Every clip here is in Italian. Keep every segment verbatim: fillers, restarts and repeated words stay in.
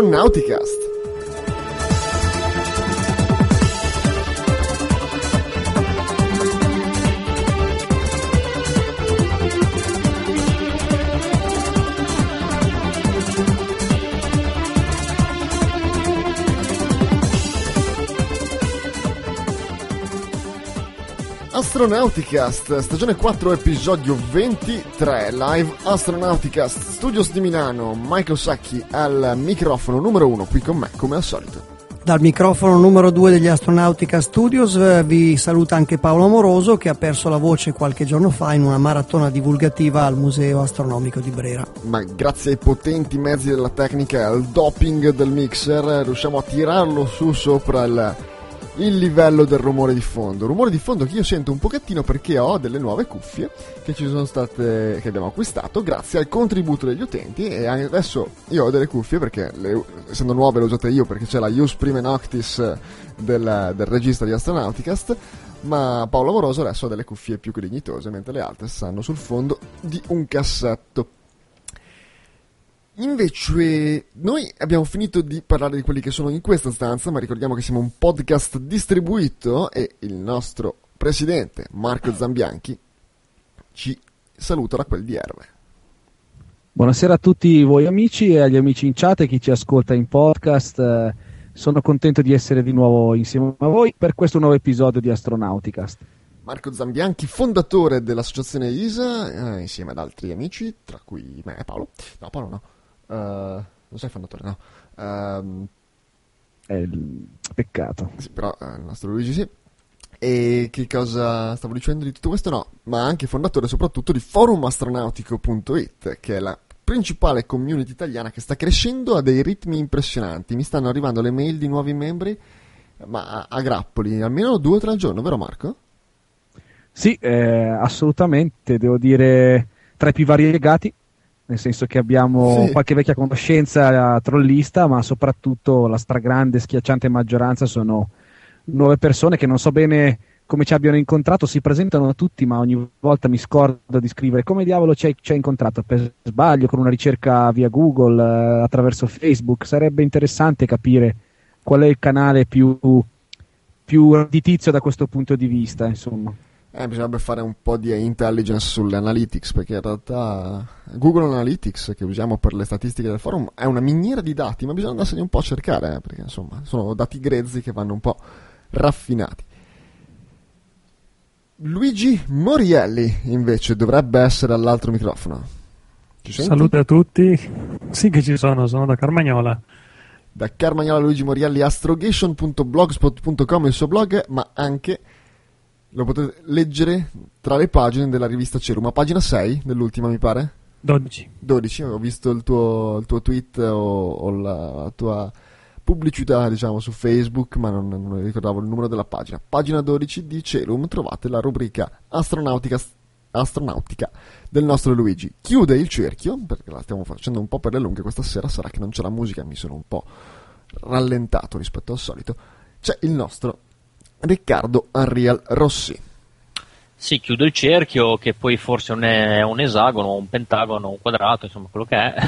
Astronauticast. Astronauticast, stagione quattro, episodio ventitré, live Astronauticast, Studios di Milano, Michael Sacchi al microfono numero uno, qui con me come al solito. Dal microfono numero due degli Astronautica Studios vi saluta anche Paolo Amoroso, che ha perso la voce qualche giorno fa in una maratona divulgativa al Museo Astronomico di Brera. Ma grazie ai potenti mezzi della tecnica e al doping del mixer riusciamo a tirarlo su sopra il... il livello del rumore di fondo, rumore di fondo che io sento un pochettino perché ho delle nuove cuffie che ci sono state, che abbiamo acquistato grazie al contributo degli utenti, e adesso io ho delle cuffie perché le, essendo nuove le ho usate io perché c'è la Ius Prime Noctis del, del regista di Astronauticast, ma Paolo Amoroso adesso ha delle cuffie più che dignitose, mentre le altre stanno sul fondo di un cassetto. Invece noi abbiamo finito di parlare di quelli che sono in questa stanza, ma ricordiamo che siamo un podcast distribuito e il nostro presidente Marco Zambianchi ci saluta da quel di Erve. Buonasera a tutti voi amici e agli amici in chat e chi ci ascolta in podcast. Sono contento di essere di nuovo insieme a voi per questo nuovo episodio di Astronauticast. Marco Zambianchi, fondatore dell'associazione I S A, eh, insieme ad altri amici, tra cui me e Paolo. No, Paolo no. Uh, non sei fondatore, no? Uh, è il peccato. Sì, però uh, il nostro Luigi sì. E che cosa stavo dicendo di tutto questo? No, ma anche fondatore soprattutto di forum astronautico punto it, che è la principale community italiana che sta crescendo a dei ritmi impressionanti. Mi stanno arrivando le mail di nuovi membri, ma a, a grappoli, almeno due o tre al giorno, vero Marco? Sì, eh, assolutamente, devo dire tra i più variegati. Nel senso che abbiamo sì. qualche vecchia conoscenza trollista, ma soprattutto la stragrande, schiacciante maggioranza sono nuove persone che non so bene come ci abbiano incontrato, si presentano tutti, ma ogni volta mi scordo di scrivere come diavolo ci hai, ci hai incontrato, per sbaglio, con una ricerca via Google, eh, attraverso Facebook. Sarebbe interessante capire qual è il canale più, più redditizio da questo punto di vista, insomma. Eh, bisognerebbe fare un po' di intelligence sulle analytics, perché in realtà Google Analytics, che usiamo per le statistiche del forum, è una miniera di dati, ma bisogna andarsene un po' a cercare, eh, perché insomma sono dati grezzi che vanno un po' raffinati. Luigi Morielli invece dovrebbe essere all'altro microfono. Ci senti? Salute a tutti. Sì che ci sono, sono da Carmagnola. Da Carmagnola Luigi Morielli, astrogation punto blogspot punto com il suo blog, ma anche lo potete leggere tra le pagine della rivista Cerum, a pagina sei dell'ultima mi pare? dodici. dodici, ho visto il tuo, il tuo tweet o, o la, la tua pubblicità diciamo su Facebook, ma non, non ricordavo il numero della pagina. Pagina dodici di Cerum trovate la rubrica Astronautica, Astronautica del nostro Luigi. Chiude il cerchio, perché la stiamo facendo un po' per le lunghe questa sera, sarà che non c'è la musica, mi sono un po' rallentato rispetto al solito. C'è il nostro Riccardo Ariel Rossi. Sì, chiudo il cerchio, che poi forse non è un esagono, un pentagono, un quadrato, insomma quello che è.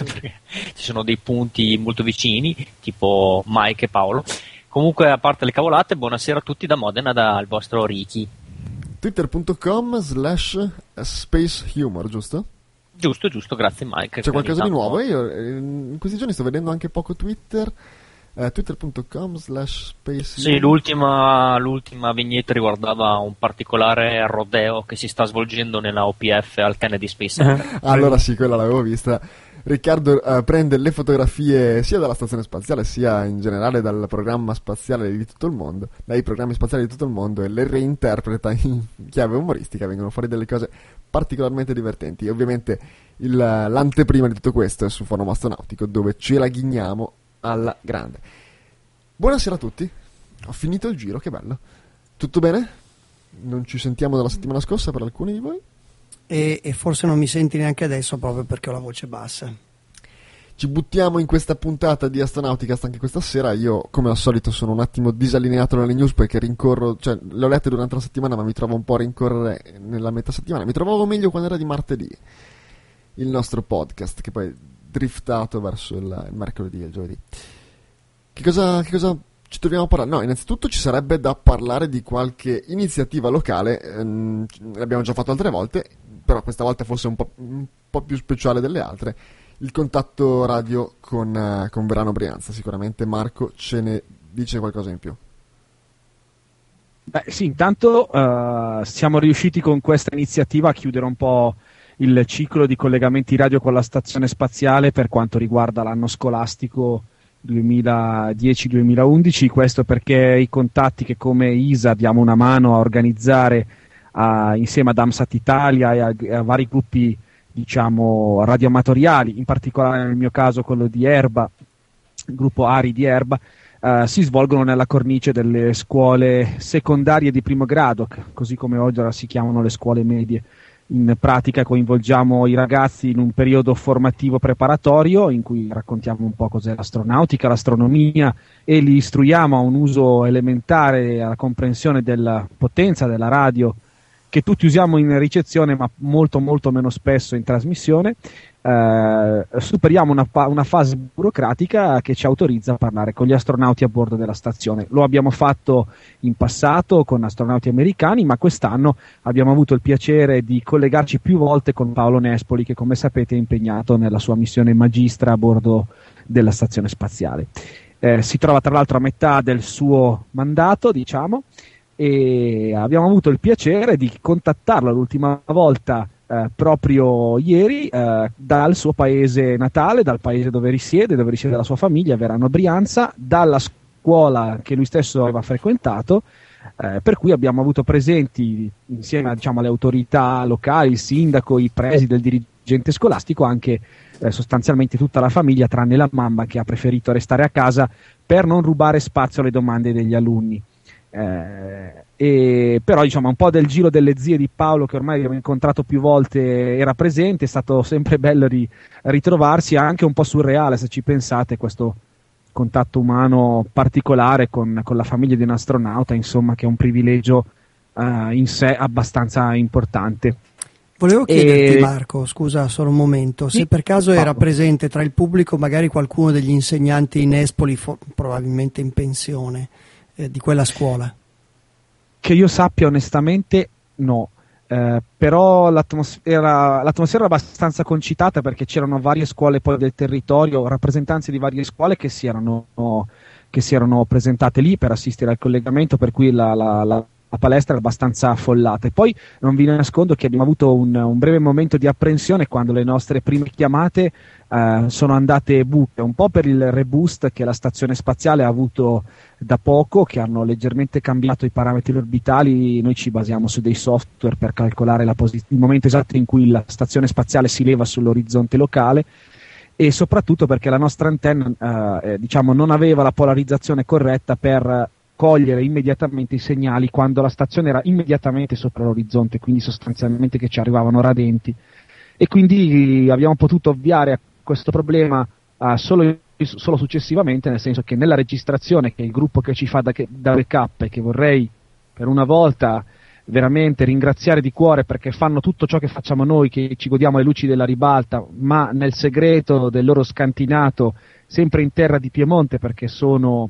Ci sono dei punti molto vicini, tipo Mike e Paolo. Comunque, a parte le cavolate, buonasera a tutti da Modena, dal vostro Ricky. Twitter punto com slash space humor, giusto? Giusto, giusto, grazie Mike. C'è qualcosa di nuovo? Io in questi giorni sto vedendo anche poco Twitter. Uh, twitter punto com slash space. Sì, l'ultima, l'ultima vignetta riguardava un particolare rodeo che si sta svolgendo nella O P F al Kennedy Space Center. Allora sì, quella l'avevo vista. Riccardo uh, prende le fotografie sia dalla stazione spaziale sia in generale dal programma spaziale di tutto il mondo, dai programmi spaziali di tutto il mondo, e le reinterpreta in chiave umoristica. Vengono fuori delle cose particolarmente divertenti. E ovviamente il, l'anteprima di tutto questo è su Forum Astronautico, dove ce la ghigniamo alla grande. Buonasera a tutti, ho finito il giro, che bello. Tutto bene? Non ci sentiamo dalla settimana scorsa per alcuni di voi? E, e forse non mi senti neanche adesso proprio perché ho la voce bassa. Ci buttiamo in questa puntata di Astronauticast anche questa sera. Io come al solito sono un attimo disallineato nelle news perché rincorro, cioè le ho lette durante la settimana ma mi trovo un po' a rincorrere nella metà settimana. Mi trovavo meglio quando era di martedì il nostro podcast, che poi driftato verso il, il mercoledì e il giovedì. Che cosa, che cosa ci troviamo a parlare? No, innanzitutto ci sarebbe da parlare di qualche iniziativa locale, ehm, l'abbiamo già fatto altre volte, però questa volta forse un po', un po' più speciale delle altre, il contatto radio con, uh, con Verano Brianza. Sicuramente Marco ce ne dice qualcosa in più. Beh, sì, intanto uh, siamo riusciti con questa iniziativa a chiudere un po' il ciclo di collegamenti radio con la stazione spaziale per quanto riguarda l'anno scolastico duemiladieci duemilaundici, questo perché i contatti che come I S A diamo una mano a organizzare a, insieme ad AMSAT Italia e a, a vari gruppi, diciamo, radioamatoriali, in particolare nel mio caso quello di Erba, il gruppo ARI di Erba, uh, si svolgono nella cornice delle scuole secondarie di primo grado, così come oggi ora si chiamano le scuole medie. In pratica coinvolgiamo i ragazzi in un periodo formativo preparatorio in cui raccontiamo un po' cos'è l'astronautica, l'astronomia e li istruiamo a un uso elementare, alla comprensione della potenza della radio che tutti usiamo in ricezione ma molto molto meno spesso in trasmissione. Eh, superiamo una, una fase burocratica che ci autorizza a parlare con gli astronauti a bordo della stazione. Lo abbiamo fatto in passato con astronauti americani, ma quest'anno abbiamo avuto il piacere di collegarci più volte con Paolo Nespoli, che come sapete è impegnato nella sua missione magistra a bordo della stazione spaziale. Eh, si trova tra l'altro a metà del suo mandato, diciamo, e abbiamo avuto il piacere di contattarlo l'ultima volta eh, proprio ieri eh, dal suo paese natale, dal paese dove risiede, dove risiede la sua famiglia, Verano Brianza, dalla scuola che lui stesso aveva frequentato, eh, per cui abbiamo avuto presenti insieme, diciamo, alle autorità locali, il sindaco, i presidi del dirigente scolastico, anche eh, sostanzialmente tutta la famiglia, tranne la mamma che ha preferito restare a casa per non rubare spazio alle domande degli alunni. Eh, e però diciamo un po' del giro delle zie di Paolo, che ormai abbiamo incontrato più volte, era presente. È stato sempre bello di ritrovarsi, anche un po' surreale se ci pensate, questo contatto umano particolare con, con la famiglia di un astronauta, insomma, che è un privilegio uh, in sé abbastanza importante. Volevo chiederti, e... Marco, scusa solo un momento, sì, se per caso Paolo. Era presente tra il pubblico magari qualcuno degli insegnanti in Nespoli, fo- probabilmente in pensione, eh, di quella scuola. Che io sappia onestamente no, eh, però l'atmosfera, l'atmosfera era abbastanza concitata, perché c'erano varie scuole poi del territorio, rappresentanze di varie scuole che si erano, che si erano presentate lì per assistere al collegamento, per cui la, la, la la palestra era abbastanza affollata. E poi non vi nascondo che abbiamo avuto un, un breve momento di apprensione quando le nostre prime chiamate eh, sono andate buche, un po' per il reboost che la stazione spaziale ha avuto da poco, che hanno leggermente cambiato i parametri orbitali. Noi ci basiamo su dei software per calcolare la posi- il momento esatto in cui la stazione spaziale si leva sull'orizzonte locale, e soprattutto perché la nostra antenna eh, diciamo non aveva la polarizzazione corretta per cogliere immediatamente i segnali quando la stazione era immediatamente sopra l'orizzonte, quindi sostanzialmente che ci arrivavano radenti, e quindi abbiamo potuto ovviare a questo problema uh, solo, solo successivamente, nel senso che nella registrazione, che è il gruppo che ci fa da, da backup, e che vorrei per una volta veramente ringraziare di cuore, perché fanno tutto ciò che facciamo noi, che ci godiamo le luci della ribalta, ma nel segreto del loro scantinato, sempre in terra di Piemonte, perché sono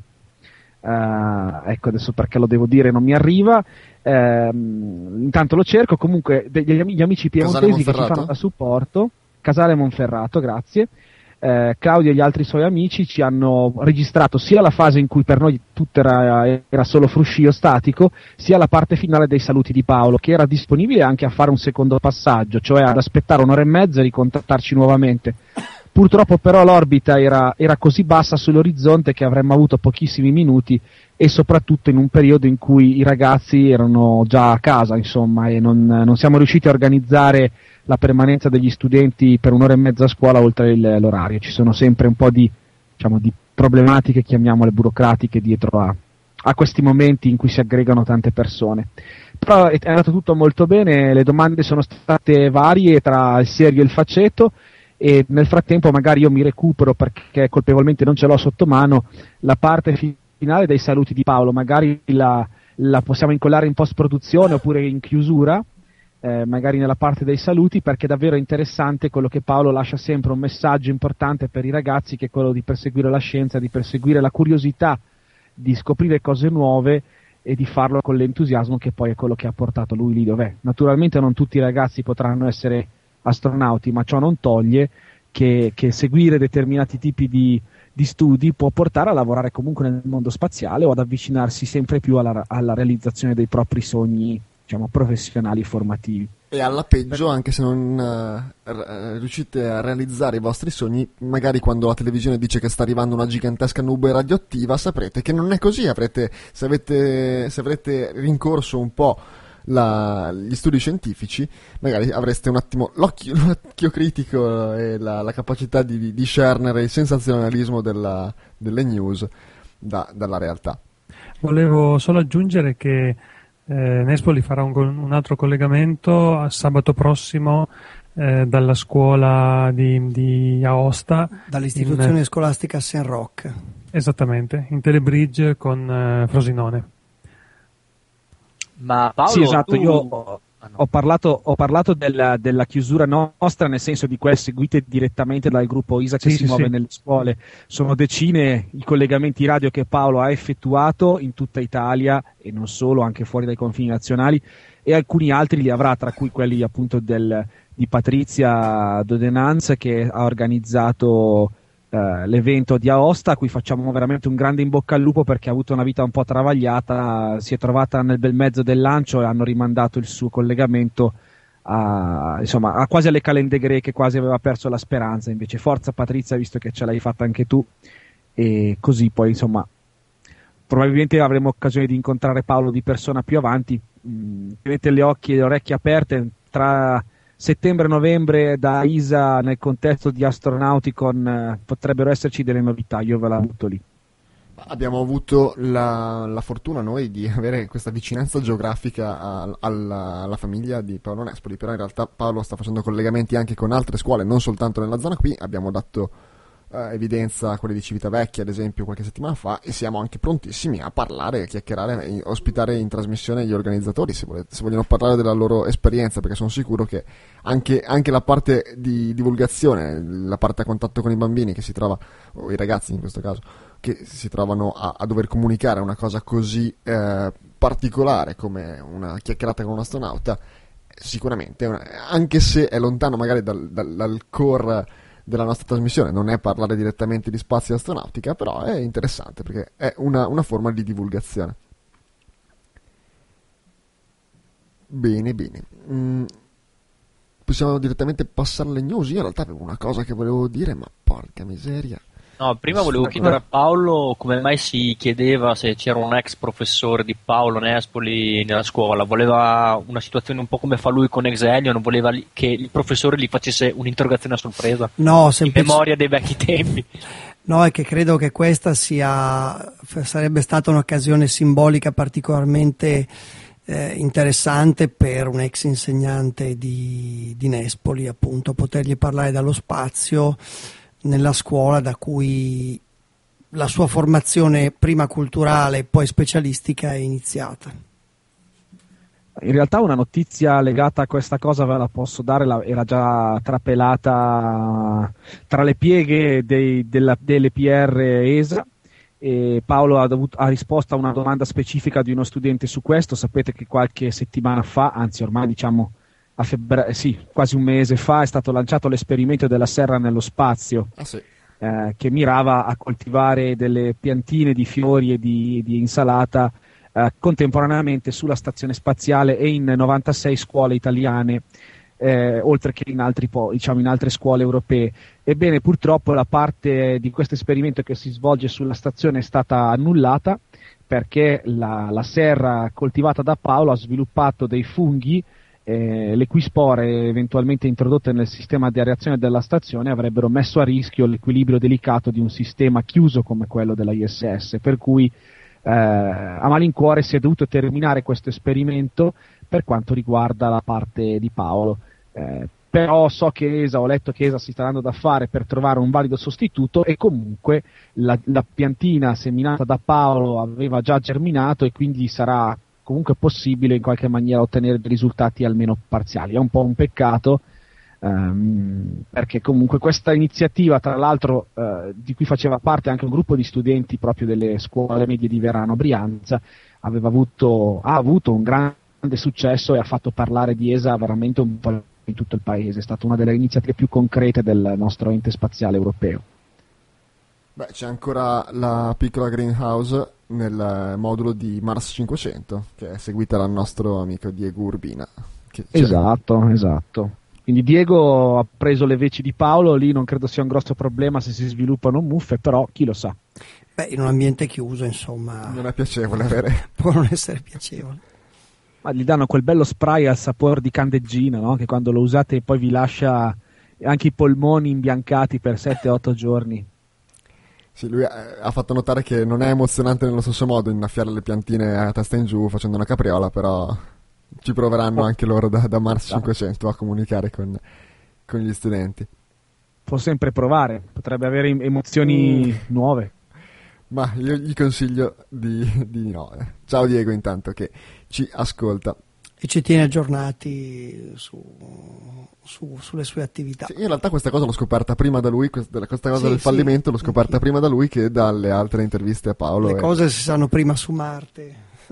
Uh, ecco, adesso perché lo devo dire non mi arriva, uh, intanto lo cerco. Comunque degli gli amici piemontesi che ci fanno da supporto, Casale Monferrato, grazie. uh, Claudio e gli altri suoi amici ci hanno registrato sia la fase in cui per noi tutto era, era solo fruscio statico, sia la parte finale dei saluti di Paolo, che era disponibile anche a fare un secondo passaggio, cioè ad aspettare un'ora e mezza e ricontattarci nuovamente. Purtroppo però l'orbita era, era così bassa sull'orizzonte che avremmo avuto pochissimi minuti, e soprattutto in un periodo in cui i ragazzi erano già a casa, insomma, e non, non siamo riusciti a organizzare la permanenza degli studenti per un'ora e mezza a scuola oltre il, l'orario. Ci sono sempre un po' di, diciamo, di problematiche, chiamiamole burocratiche, dietro a, a questi momenti in cui si aggregano tante persone. Però è andato tutto molto bene, le domande sono state varie tra il serio e il faceto, e nel frattempo magari io mi recupero, perché colpevolmente non ce l'ho sotto mano, la parte finale dei saluti di Paolo. Magari la, la possiamo incollare in post produzione oppure in chiusura, eh, magari nella parte dei saluti, perché è davvero interessante quello che Paolo lascia sempre, un messaggio importante per i ragazzi, che è quello di perseguire la scienza, di perseguire la curiosità, di scoprire cose nuove e di farlo con l'entusiasmo che poi è quello che ha portato lui lì dov'è. Naturalmente non tutti i ragazzi potranno essere astronauti, ma ciò non toglie che, che seguire determinati tipi di, di studi può portare a lavorare comunque nel mondo spaziale o ad avvicinarsi sempre più alla, alla realizzazione dei propri sogni, diciamo, professionali e formativi. E alla peggio, anche se non uh, r- riuscite a realizzare i vostri sogni, magari quando la televisione dice che sta arrivando una gigantesca nube radioattiva, saprete che non è così. Avrete, se, avete, se avrete rincorso un po' la, gli studi scientifici, magari avreste un attimo l'occhio, l'occhio critico e la, la capacità di, di discernere il sensazionalismo della, delle news da, dalla realtà. Volevo solo aggiungere che Eh, Nespoli farà un, un altro collegamento a sabato prossimo eh, dalla scuola di, di Aosta, dall'istituzione in, scolastica Saint Roch, esattamente, in Telebridge con eh, Frosinone. Ma Paolo, sì, esatto, tu... io ho, ah, no. ho parlato, ho parlato della, della chiusura nostra, nel senso di quelle seguite direttamente dal gruppo I S A che sì, si sì, muove sì. nelle scuole. Sono decine i collegamenti radio che Paolo ha effettuato in tutta Italia e non solo, anche fuori dai confini nazionali, e alcuni altri li avrà, tra cui quelli appunto del, di Patrizia Dodenanz, che ha organizzato Uh, l'evento di Aosta, a cui facciamo veramente un grande in bocca al lupo, perché ha avuto una vita un po' travagliata, si è trovata nel bel mezzo del lancio e hanno rimandato il suo collegamento a, insomma, a quasi alle calende greche, quasi aveva perso la speranza. Invece forza Patrizia, visto che ce l'hai fatta anche tu, e così poi insomma probabilmente avremo occasione di incontrare Paolo di persona più avanti. Mm, tenete gli occhi e le orecchie aperte. Tra settembre e novembre da I S A nel contesto di Astronauticon eh, potrebbero esserci delle novità, io ve la butto lì. Abbiamo avuto la, la fortuna noi di avere questa vicinanza geografica a, alla, alla famiglia di Paolo Nespoli, però in realtà Paolo sta facendo collegamenti anche con altre scuole, non soltanto nella zona qui. Abbiamo dato eh, evidenza a quelle di Civitavecchia, ad esempio, qualche settimana fa, e siamo anche prontissimi a parlare, a chiacchierare e ospitare in trasmissione gli organizzatori se, volete, se vogliono parlare della loro esperienza, perché sono sicuro che anche, anche la parte di divulgazione, la parte a contatto con i bambini che si trova, o i ragazzi in questo caso, che si trovano a, a dover comunicare una cosa così eh, particolare come una chiacchierata con un astronauta, sicuramente, una, anche se è lontano magari dal, dal, dal core della nostra trasmissione, non è parlare direttamente di spazio e astronautica, però è interessante perché è una, una forma di divulgazione. Bene, bene. Mm, possiamo direttamente passare alle news. Io in realtà avevo una cosa che volevo dire, ma porca miseria. No, prima volevo chiedere a Paolo come mai si chiedeva se c'era un ex professore di Paolo Nespoli nella scuola. Voleva una situazione un po' come fa lui con Exelio, non voleva che il professore gli facesse un'interrogazione a sorpresa? No, semplice... in memoria dei vecchi tempi. No, è che credo che questa sia sarebbe stata un'occasione simbolica particolarmente eh, interessante per un ex insegnante di, di Nespoli, appunto, potergli parlare dallo spazio nella scuola da cui la sua formazione prima culturale e poi specialistica è iniziata. In realtà una notizia legata a questa cosa ve la posso dare, la, era già trapelata tra le pieghe dei, della, delle P R E S A, e Paolo ha, dovuto, ha risposto a una domanda specifica di uno studente su questo. Sapete che qualche settimana fa, anzi ormai diciamo a febbraio, sì, quasi un mese fa, è stato lanciato l'esperimento della serra nello spazio, Ah, sì. eh, che mirava a coltivare delle piantine di fiori e di, di insalata eh, contemporaneamente sulla stazione spaziale e in novantasei scuole italiane, eh, oltre che in, altri po- diciamo in altre scuole europee. Ebbene, purtroppo la parte di questo esperimento che si svolge sulla stazione è stata annullata perché la, la serra coltivata da Paolo ha sviluppato dei funghi, Eh, le cui spore eventualmente introdotte nel sistema di areazione della stazione avrebbero messo a rischio l'equilibrio delicato di un sistema chiuso come quello della I S S, per cui eh, a malincuore si è dovuto terminare questo esperimento per quanto riguarda la parte di Paolo. Eh, però so che E S A, ho letto che E S A si sta dando da fare per trovare un valido sostituto, e comunque la, la piantina seminata da Paolo aveva già germinato e quindi sarà comunque possibile in qualche maniera ottenere dei risultati almeno parziali. È un po' un peccato, ehm, perché comunque questa iniziativa, tra l'altro, eh, di cui faceva parte anche un gruppo di studenti proprio delle scuole medie di Verano Brianza, aveva avuto, ha avuto un grande successo e ha fatto parlare di E S A veramente un po' in tutto il paese. È stata una delle iniziative più concrete del nostro ente spaziale europeo. Beh, c'è ancora la piccola greenhouse nel modulo di Mars cinquecento, che è seguita dal nostro amico Diego Urbina. Che esatto, esatto. Quindi Diego ha preso le veci di Paolo, lì non credo sia un grosso problema se si sviluppano muffe, però chi lo sa. Beh, in un ambiente chiuso, insomma... Non è piacevole avere... Può non essere piacevole. Ma gli danno quel bello spray al sapore di candeggina, no? Che quando lo usate poi vi lascia anche i polmoni imbiancati per sette otto giorni. Sì, lui ha, ha fatto notare che non è emozionante nello stesso modo innaffiare le piantine a testa in giù facendo una capriola, però ci proveranno oh. anche loro da, da Mars cinquecento a comunicare con, con gli studenti. Può sempre provare, potrebbe avere emozioni mm. nuove. Ma io gli consiglio di, di no. Ciao Diego, intanto, che ci ascolta. E ci tiene aggiornati su, su, sulle sue attività. Sì, in realtà questa cosa l'ho scoperta prima da lui, questa, questa cosa sì, del fallimento sì. l'ho scoperta sì. prima da lui che dalle altre interviste a Paolo. Le e... cose si sanno prima su Marte.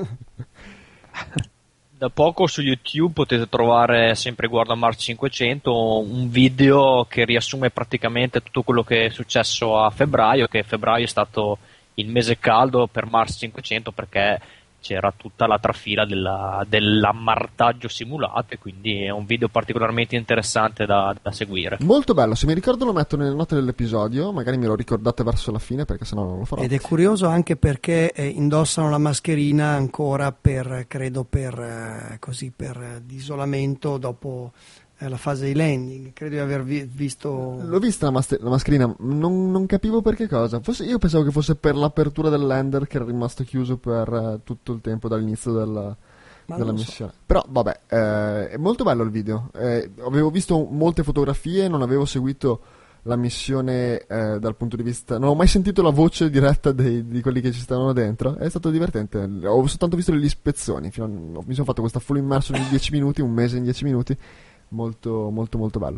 Da poco su YouTube potete trovare, sempre riguardo a Mars cinquecento, un video che riassume praticamente tutto quello che è successo a febbraio, che febbraio è stato il mese caldo per Mars cinquecento perché c'era tutta la trafila della, dell'ammartaggio simulato, e quindi è un video particolarmente interessante da, da seguire. Molto bello, se mi ricordo lo metto nelle note dell'episodio, magari me lo ricordate verso la fine perché sennò non lo farò. Ed è curioso anche perché eh, indossano la mascherina ancora per, credo per, eh, così, per eh, di isolamento dopo eh, la fase di landing. Credo di aver vi- visto... L'ho vista la, mas- la mascherina, non, non capivo per che cosa. Forse io pensavo che fosse per l'apertura del lander che era rimasto chiuso per uh, tutto il tempo dall'inizio della, della missione. So. Però vabbè, eh, è molto bello il video. Eh, avevo visto molte fotografie, non avevo seguito la missione eh, dal punto di vista... Non ho mai sentito la voce diretta dei, di quelli che ci stavano dentro. È stato divertente. Ho soltanto visto le ispezioni. Fino a, mi sono fatto questa full immersion in dieci minuti, un mese in dieci minuti. Molto, molto, molto bello.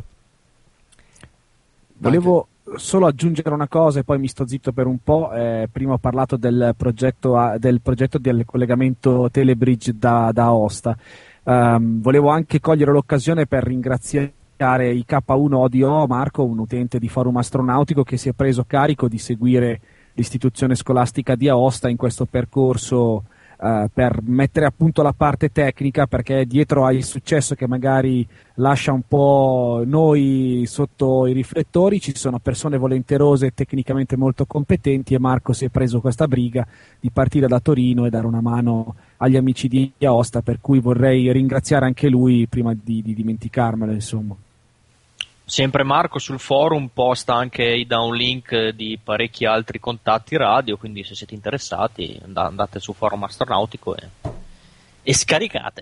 Volevo Anche. solo aggiungere una cosa e poi mi sto zitto per un po'. Eh, prima ho parlato del progetto, a, del progetto del collegamento Telebridge da, da Aosta. Um, volevo anche cogliere l'occasione per ringraziare I K uno O D O Marco, un utente di Forum Astronautico che si è preso carico di seguire l'istituzione scolastica di Aosta in questo percorso Uh, per mettere a punto la parte tecnica, perché dietro al successo che magari lascia un po' noi sotto i riflettori ci sono persone volenterose e tecnicamente molto competenti, e Marco si è preso questa briga di partire da Torino e dare una mano agli amici di Aosta, per cui vorrei ringraziare anche lui prima di, di dimenticarmelo, insomma. Sempre Marco sul forum posta anche i downlink di parecchi altri contatti radio, quindi se siete interessati andate su Forum Astronautico e, e scaricate.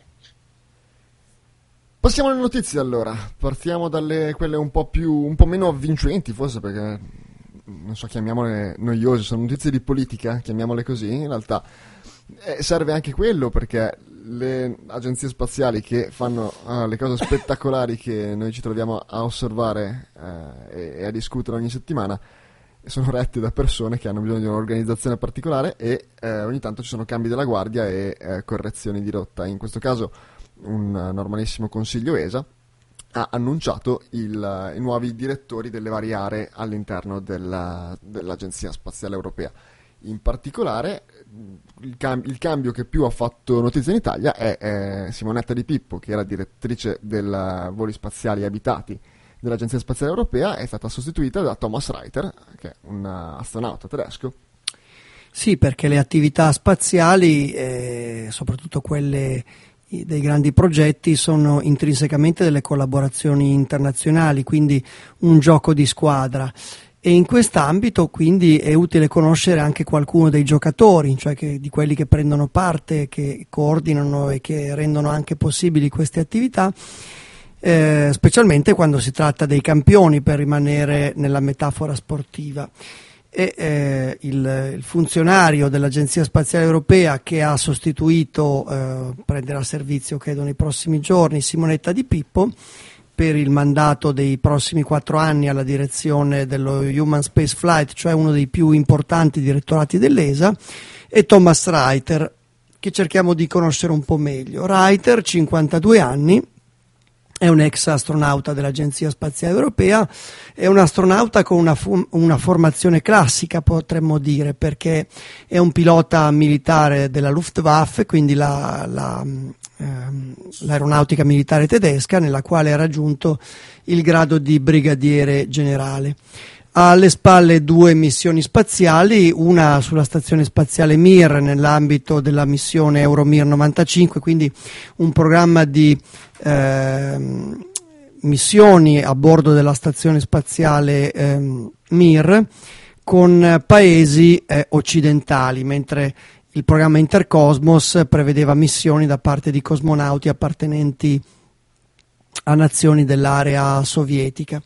Passiamo alle notizie allora, partiamo dalle quelle un po' più un po' meno avvincenti forse, perché non so, chiamiamole noiose, sono notizie di politica, chiamiamole così. In realtà eh, serve anche quello, perché le agenzie spaziali che fanno uh, le cose spettacolari che noi ci troviamo a osservare uh, e, e a discutere ogni settimana sono rette da persone che hanno bisogno di un'organizzazione particolare, e uh, ogni tanto ci sono cambi della guardia e uh, correzioni di rotta. In questo caso un uh, normalissimo consiglio E S A ha annunciato il, uh, i nuovi direttori delle varie aree all'interno della, dell'Agenzia Spaziale Europea. In particolare il, cam- il cambio che più ha fatto notizia in Italia è eh, Simonetta Di Pippo, che era direttrice dei voli spaziali abitati dell'Agenzia Spaziale Europea, è stata sostituita da Thomas Reiter, che è un astronauta tedesco. Sì, perché le attività spaziali, eh, soprattutto quelle dei grandi progetti, sono intrinsecamente delle collaborazioni internazionali, quindi un gioco di squadra. E in quest'ambito quindi è utile conoscere anche qualcuno dei giocatori, cioè che, di quelli che prendono parte, che coordinano e che rendono anche possibili queste attività, eh, specialmente quando si tratta dei campioni, per rimanere nella metafora sportiva. e eh, il, il funzionario dell'Agenzia Spaziale Europea che ha sostituito, eh, prenderà servizio credo nei prossimi giorni, Simonetta Di Pippo, per il mandato dei prossimi quattro anni alla direzione dello Human Space Flight, cioè uno dei più importanti direttorati dell'E S A, e Thomas Reiter, che cerchiamo di conoscere un po' meglio. Reiter, cinquantadue anni, è un ex astronauta dell'Agenzia Spaziale Europea, è un astronauta con una, fu- una formazione classica, potremmo dire, perché è un pilota militare della Luftwaffe, quindi la, la, ehm, l'aeronautica militare tedesca, nella quale ha raggiunto il grado di brigadiere generale. Ha alle spalle due missioni spaziali, una sulla stazione spaziale Mir nell'ambito della missione Euromir novantacinque, quindi un programma di eh, missioni a bordo della stazione spaziale eh, Mir con paesi eh, occidentali, mentre il programma Intercosmos prevedeva missioni da parte di cosmonauti appartenenti a nazioni dell'area sovietica.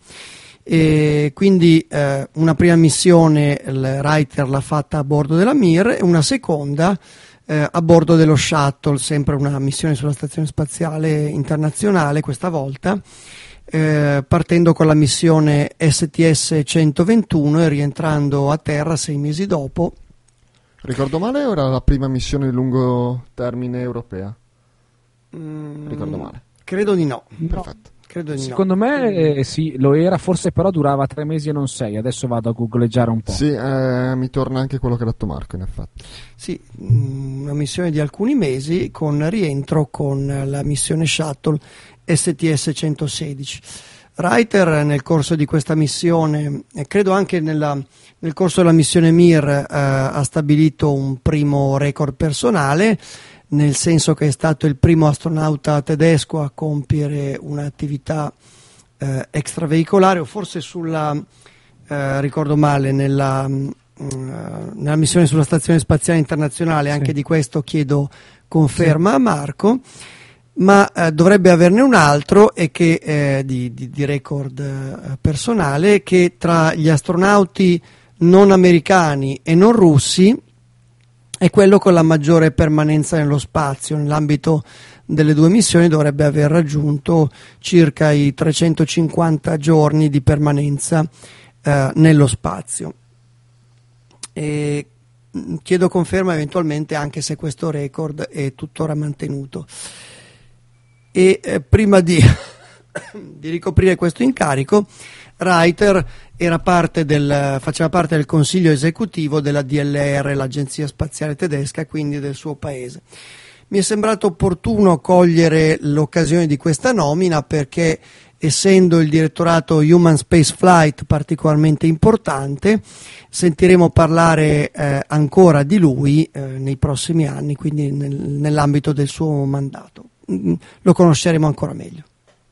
E quindi eh, una prima missione il Reiter l'ha fatta a bordo della Mir e una seconda eh, a bordo dello Shuttle, sempre una missione sulla stazione spaziale internazionale questa volta, eh, partendo con la missione S T S centoventuno e rientrando a terra sei mesi dopo. Ricordo male o era la prima missione di lungo termine europea? Mm, Ricordo male. Credo di no. Perfetto. Credo di Secondo no. me eh, sì, lo era, forse però durava tre mesi e non sei. Adesso vado a googleggiare un po'. Sì, eh, mi torna anche quello che ha detto Marco, in effetti. Sì, una missione di alcuni mesi con rientro con la missione Shuttle S T S centosedici. Reiter nel corso di questa missione, e credo anche nella, nel corso della missione Mir, eh, ha stabilito un primo record personale, nel senso che è stato il primo astronauta tedesco a compiere un'attività eh, extraveicolare, o forse sulla, eh, ricordo male, nella, mh, nella missione sulla Stazione Spaziale Internazionale, anche sì. Di questo chiedo conferma sì. a Marco, ma eh, dovrebbe averne un altro e che, eh, di, di, di record eh, personale, che tra gli astronauti non americani e non russi è quello con la maggiore permanenza nello spazio. Nell'ambito delle due missioni dovrebbe aver raggiunto circa i trecentocinquanta giorni di permanenza eh, nello spazio. E chiedo conferma eventualmente anche se questo record è tuttora mantenuto. E eh, prima di, di ricoprire questo incarico, Reiter era parte del, faceva parte del consiglio esecutivo della D L R, l'agenzia spaziale tedesca, quindi del suo paese. Mi è sembrato opportuno cogliere l'occasione di questa nomina perché, essendo il direttorato Human Space Flight particolarmente importante, sentiremo parlare eh, ancora di lui eh, nei prossimi anni, quindi nel, nell'ambito del suo mandato. Lo conosceremo ancora meglio.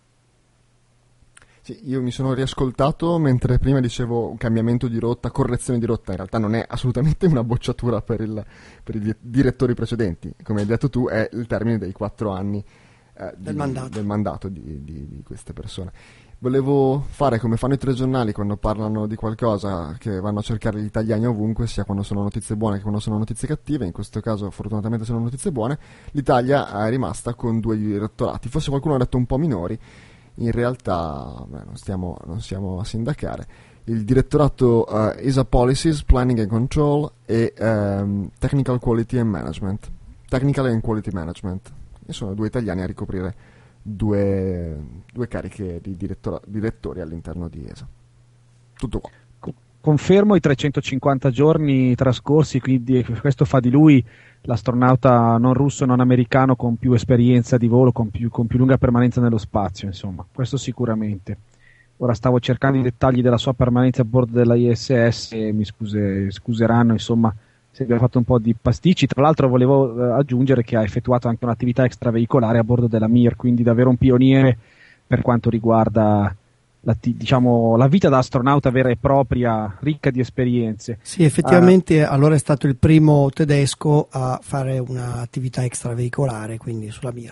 Sì, io mi sono riascoltato mentre prima dicevo un cambiamento di rotta, correzione di rotta. In realtà non è assolutamente una bocciatura per, il, per i direttori precedenti. Come hai detto tu, è il termine dei quattro anni eh, del di, mandato, del mandato di, di, di queste persone. Volevo fare come fanno i telegiornali quando parlano di qualcosa, che vanno a cercare gli italiani ovunque, sia quando sono notizie buone che quando sono notizie cattive. In questo caso fortunatamente sono notizie buone. L'Italia è rimasta con due direttorati, forse qualcuno ha detto un po' minori. In realtà beh, non, stiamo, non stiamo a sindacare. Il direttorato uh, E S A Policies, Planning and Control e um, Technical Quality and Management. Technical and Quality Management. E sono due italiani a ricoprire due, due cariche di direttora, direttori all'interno di E S A. Tutto qua. Confermo i trecentocinquanta giorni trascorsi, quindi questo fa di lui l'astronauta non russo, non americano con più esperienza di volo, con più, con più lunga permanenza nello spazio, insomma, questo sicuramente. Ora stavo cercando i dettagli della sua permanenza a bordo della I S S e mi scuse, scuseranno, insomma, se abbiamo fatto un po' di pasticci. Tra l'altro volevo eh, aggiungere che ha effettuato anche un'attività extraveicolare a bordo della Mir, quindi davvero un pioniere per quanto riguarda La, diciamo, la vita da astronauta vera e propria, ricca di esperienze. Sì, effettivamente uh, allora è stato il primo tedesco a fare un'attività extraveicolare, quindi sulla Mir.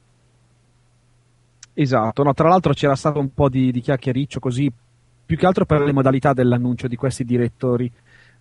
Esatto, no, tra l'altro c'era stato un po' di, di chiacchiericcio così, più che altro per le modalità dell'annuncio di questi direttori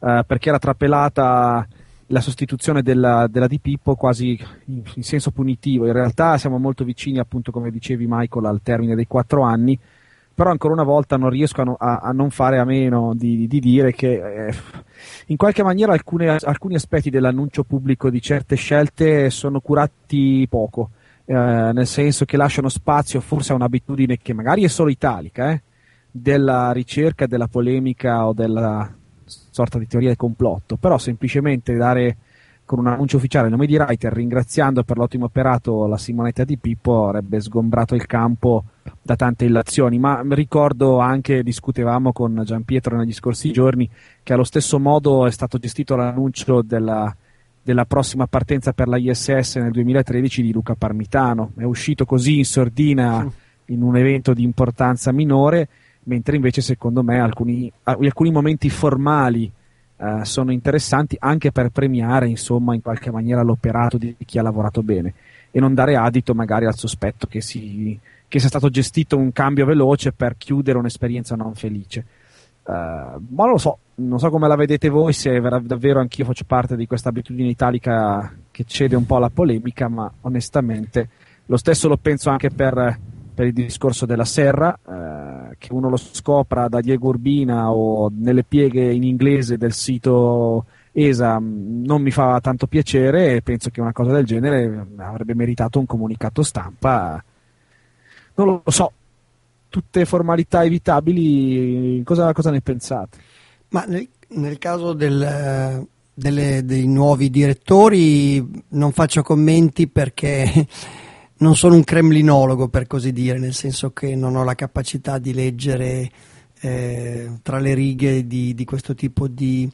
uh, perché era trapelata la sostituzione della, della Di Pippo quasi in, in senso punitivo. In realtà siamo molto vicini, appunto, come dicevi Michael, al termine dei quattro anni, però ancora una volta non riesco a, no, a, a non fare a meno di, di dire che eh, in qualche maniera alcune, alcuni aspetti dell'annuncio pubblico di certe scelte sono curati poco, eh, nel senso che lasciano spazio forse a un'abitudine che magari è solo italica, eh, della ricerca, della polemica o della sorta di teoria del complotto, però semplicemente dare con un annuncio ufficiale il nome di Reiter, ringraziando per l'ottimo operato la Simonetta Di Pippo, avrebbe sgombrato il campo da tante illazioni. Ma ricordo anche, discutevamo con Gianpietro negli scorsi giorni, che allo stesso modo è stato gestito l'annuncio della, della prossima partenza per la I S S nel duemilatredici di Luca Parmitano. È uscito così in sordina in un evento di importanza minore, mentre invece secondo me alcuni, alcuni momenti formali uh, sono interessanti anche per premiare, insomma, in qualche maniera l'operato di chi ha lavorato bene e non dare adito magari al sospetto che, si, che sia stato gestito un cambio veloce per chiudere un'esperienza non felice. Uh, ma non lo so, non so come la vedete voi, se davvero anch'io faccio parte di questa abitudine italica che cede un po' alla polemica, ma onestamente lo stesso lo penso anche per per il discorso della Serra, eh, che uno lo scopra da Diego Urbina o nelle pieghe in inglese del sito E S A non mi fa tanto piacere, e penso che una cosa del genere avrebbe meritato un comunicato stampa. Non lo so, tutte formalità evitabili, cosa, cosa ne pensate? Ma nel, nel caso del, delle, dei nuovi direttori non faccio commenti perché non sono un kremlinologo, per così dire, nel senso che non ho la capacità di leggere eh, tra le righe di, di questo tipo di,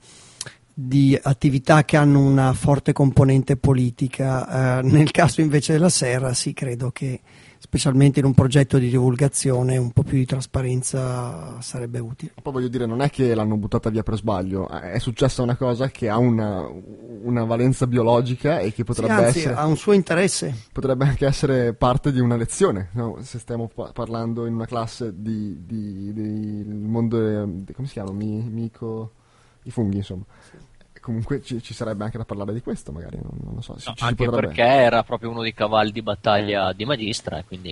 di attività che hanno una forte componente politica. Eh, nel caso invece della Serra sì, credo che specialmente in un progetto di divulgazione un po' più di trasparenza sarebbe utile. Poi voglio dire, non è che l'hanno buttata via per sbaglio, è successa una cosa che ha una, una valenza biologica e che potrebbe sì, anzi, essere, ha un suo interesse. Potrebbe anche essere parte di una lezione, no? Se stiamo pa- parlando in una classe di, di, di il mondo, di, come si chiama? Mi, mico, i funghi, insomma. Sì. Comunque ci, ci sarebbe anche da parlare di questo, magari, non, non lo so. No, ci anche si potrebbe... perché era proprio uno dei cavalli di battaglia di Magistra, quindi...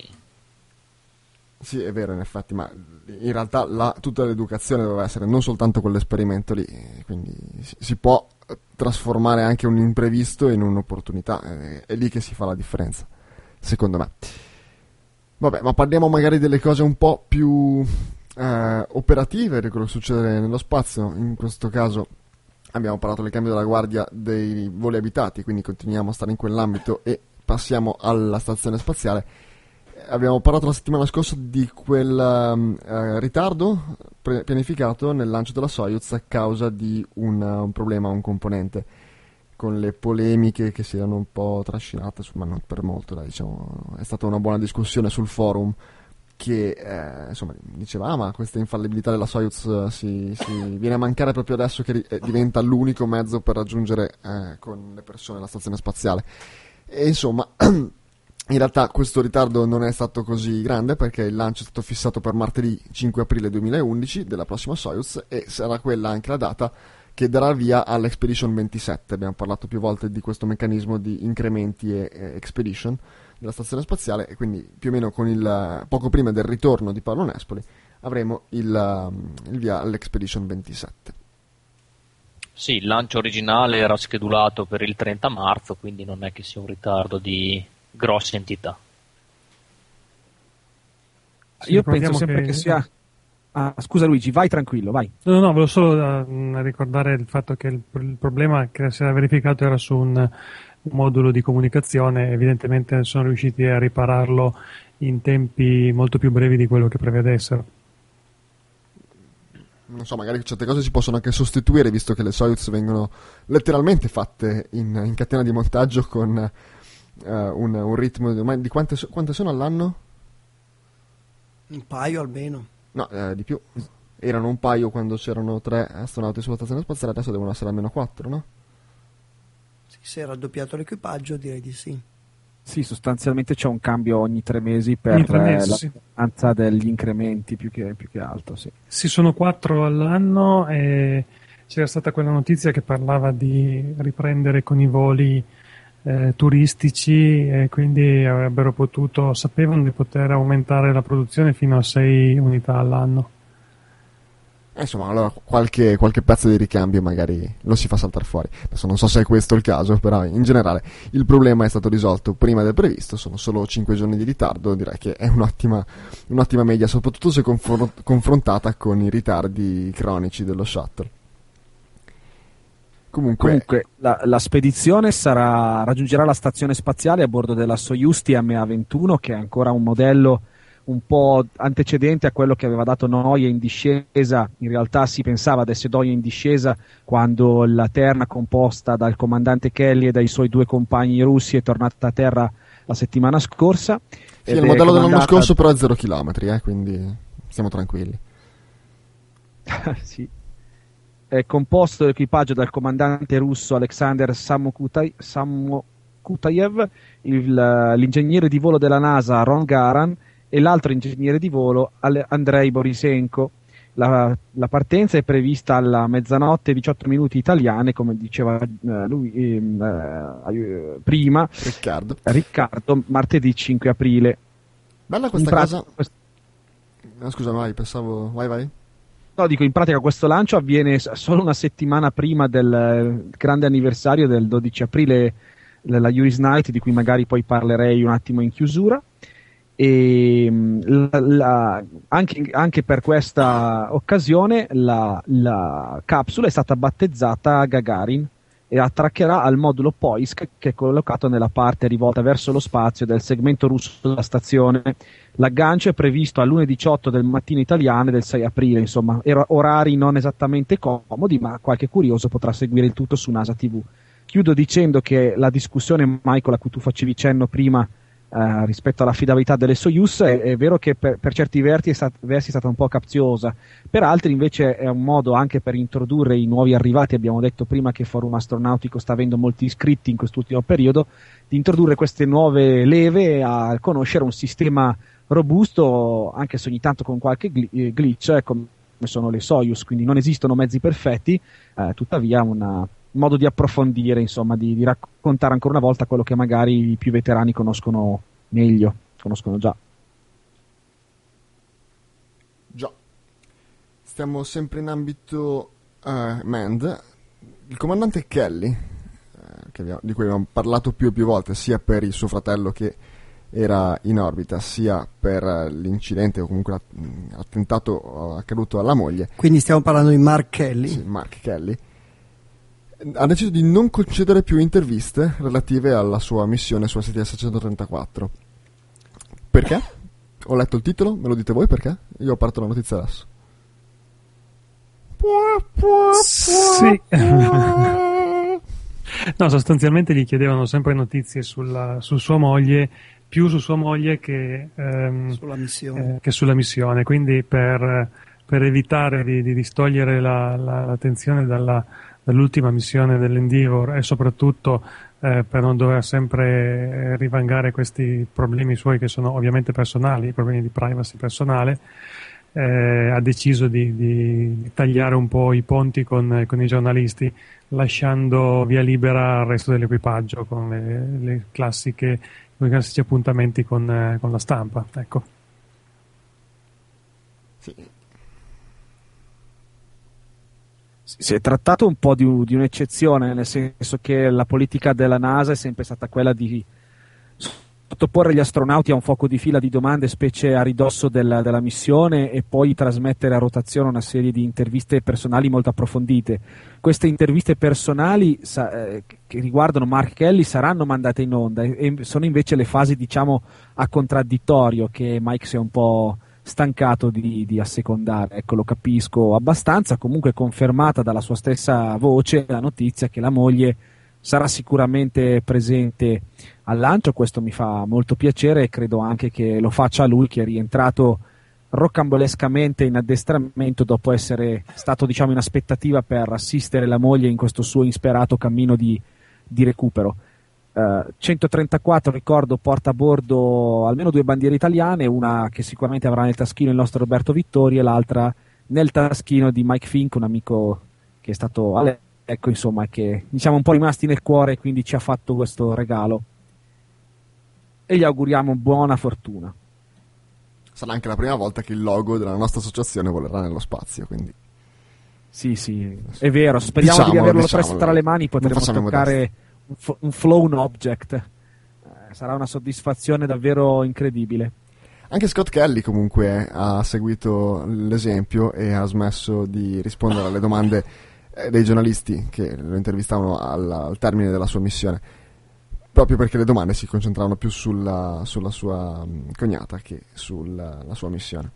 Sì, è vero, in effetti, ma in realtà la, tutta l'educazione doveva essere non soltanto quell'esperimento lì, quindi si, si può trasformare anche un imprevisto in un'opportunità, è, è lì che si fa la differenza, secondo me. Vabbè, ma parliamo magari delle cose un po' più eh, operative di quello che succede nello spazio. In questo caso abbiamo parlato del cambio della guardia dei voli abitati, quindi continuiamo a stare in quell'ambito e passiamo alla stazione spaziale. Abbiamo parlato la settimana scorsa di quel um, uh, ritardo pre- pianificato nel lancio della Soyuz a causa di un, uh, un problema a un componente, con le polemiche che si erano un po' trascinate, ma non per molto, dai, diciamo, è stata una buona discussione sul forum che eh, insomma diceva ah, ma questa infallibilità della Soyuz uh, si, si viene a mancare proprio adesso che ri- eh, diventa l'unico mezzo per raggiungere eh, con le persone la stazione spaziale. E insomma in realtà questo ritardo non è stato così grande, perché il lancio è stato fissato per martedì cinque aprile duemilaundici della prossima Soyuz, e sarà quella anche la data che darà via all'Expedition ventisette. Abbiamo parlato più volte di questo meccanismo di incrementi e, e expedition della stazione spaziale, e quindi più o meno con il poco prima del ritorno di Paolo Nespoli avremo il, il via all'Expedition ventisette. Sì, il lancio originale era schedulato per il trenta marzo, quindi non è che sia un ritardo di grosse entità. Sì, io penso sempre che, che sia... Ah, scusa Luigi, vai tranquillo, vai. No, no, no, volevo solo uh, ricordare il fatto che il, il problema che si era verificato era su un, un modulo di comunicazione. Evidentemente sono riusciti a ripararlo in tempi molto più brevi di quello che prevedessero. Non so, magari certe cose si possono anche sostituire, visto che le Soyuz vengono letteralmente fatte in, in catena di montaggio con uh, un, un ritmo di, di quante, quante sono all'anno? Un paio almeno. No, eh, di più. Erano un paio quando c'erano tre astronauti sulla stazione spaziale, adesso devono essere almeno quattro, no? Sì, se era raddoppiato l'equipaggio direi di sì. Sì, sostanzialmente c'è un cambio ogni tre mesi per tre mesi, la sì. Degli incrementi più che, più che altro, sì. Sì, sono quattro all'anno e c'era stata quella notizia che parlava di riprendere con i voli eh, turistici, e quindi avrebbero potuto, sapevano di poter aumentare la produzione fino a sei unità all'anno. Eh, insomma, allora qualche, qualche pezzo di ricambio magari lo si fa saltare fuori. Adesso non so se è questo il caso, però in generale il problema è stato risolto prima del previsto, sono solo cinque giorni di ritardo, direi che è un'ottima, un'ottima media, soprattutto se confr- confrontata con i ritardi cronici dello shuttle. Comunque, Comunque la, la spedizione sarà, raggiungerà la stazione spaziale a bordo della Soyuz T M A ventuno, che è ancora un modello un po' antecedente a quello che aveva dato noia in discesa. In realtà si pensava desse noia in discesa quando la terna composta dal comandante Kelly e dai suoi due compagni russi è tornata a terra la settimana scorsa. Sì, il modello dell'anno scorso però è zero chilometri, eh, quindi stiamo tranquilli. Sì. È composto l'equipaggio dal comandante russo Alexander Samokutayev, il, l'ingegnere di volo della NASA Ron Garan e l'altro ingegnere di volo Andrei Borisenko. La, la partenza è prevista alla mezzanotte e diciotto minuti italiane, come diceva eh, lui eh, eh, prima Riccardo. Riccardo, martedì cinque aprile. Bella questa pra- cosa. quest- No, scusa, vai, pensavo. Vai, vai. No, dico, in pratica questo lancio avviene solo una settimana prima del grande anniversario del dodici aprile della Yuri's Night, di cui magari poi parlerei un attimo in chiusura. E la, la, anche, anche per questa occasione la, la capsula è stata battezzata Gagarin e attraccherà al modulo Poisk, che è collocato nella parte rivolta verso lo spazio del segmento russo della stazione. L'aggancio è previsto alle lunedì diciotto del mattino italiane del sei aprile, insomma orari non esattamente comodi, ma qualche curioso potrà seguire il tutto su NASA tivù. Chiudo dicendo che la discussione, Michael, a cui tu facevi cenno prima, Uh, rispetto all'affidabilità delle Soyuz, è, è vero che per, per certi versi è, stat- versi è stata un po' capziosa, per altri invece è un modo anche per introdurre i nuovi arrivati. Abbiamo detto prima che Forum Astronautico sta avendo molti iscritti in quest'ultimo periodo, di introdurre queste nuove leve a conoscere un sistema robusto, anche se ogni tanto con qualche gl- glitch, come sono le Soyuz, quindi non esistono mezzi perfetti, uh, tuttavia una modo di approfondire, insomma, di, di raccontare ancora una volta quello che magari i più veterani conoscono meglio, conoscono già. Già. Stiamo sempre in ambito uh, Mand. Il comandante Kelly, uh, che abbiamo, di cui abbiamo parlato più e più volte, sia per il suo fratello che era in orbita, sia per uh, l'incidente o comunque l'attentato accaduto alla moglie. Quindi stiamo parlando di Mark Kelly. Sì, Mark Kelly. Ha deciso di non concedere più interviste relative alla sua missione su S T S centotrentaquattro. Perché? Ho letto il titolo, me lo dite voi perché? Io ho parto la notizia adesso. Sì. No, sostanzialmente gli chiedevano sempre notizie sulla, su sua moglie, più su sua moglie che, ehm, sulla missione. Eh, che sulla missione. Quindi per, per evitare di, di distogliere la, la, l'attenzione dalla dall'ultima missione dell'Endeavour e soprattutto eh, per non dover sempre eh, rivangare questi problemi suoi, che sono ovviamente personali, problemi di privacy personale, eh, ha deciso di, di, di tagliare un po' i ponti con, con i giornalisti, lasciando via libera al resto dell'equipaggio con le, le classiche, con i classici appuntamenti con, eh, con la stampa. Ecco. Sì. Si è trattato un po' di, di un'eccezione, nel senso che la politica della NASA è sempre stata quella di sottoporre gli astronauti a un fuoco di fila di domande, specie a ridosso della, della missione, e poi trasmettere a rotazione una serie di interviste personali molto approfondite. Queste interviste personali sa, eh, che riguardano Mark Kelly saranno mandate in onda e, e sono invece le fasi, diciamo, a contraddittorio che Mike si è un po' stancato di, di assecondare. Ecco, lo capisco abbastanza. Comunque confermata dalla sua stessa voce la notizia che la moglie sarà sicuramente presente al lancio. Questo mi fa molto piacere e credo anche che lo faccia lui, che è rientrato roccambolescamente in addestramento dopo essere stato, diciamo, in aspettativa per assistere la moglie in questo suo insperato cammino di, di recupero. Uh, centotrentaquattro, ricordo, porta a bordo almeno due bandiere italiane, una che sicuramente avrà nel taschino il nostro Roberto Vittori e l'altra nel taschino di Mike Fink, un amico che è stato ecco insomma che ci siamo un po' rimasti nel cuore, quindi ci ha fatto questo regalo e gli auguriamo buona fortuna. Sarà anche la prima volta che il logo della nostra associazione volerà nello spazio, quindi sì sì è vero, speriamo diciamolo, di averlo diciamolo. presto tra le mani, potremo toccare un, f- un flown object, eh, sarà una soddisfazione davvero incredibile. Anche Scott Kelly comunque ha seguito l'esempio e ha smesso di rispondere alle domande dei giornalisti che lo intervistavano al, al termine della sua missione, proprio perché le domande si concentravano più sulla, sulla sua cognata che sulla la sua missione.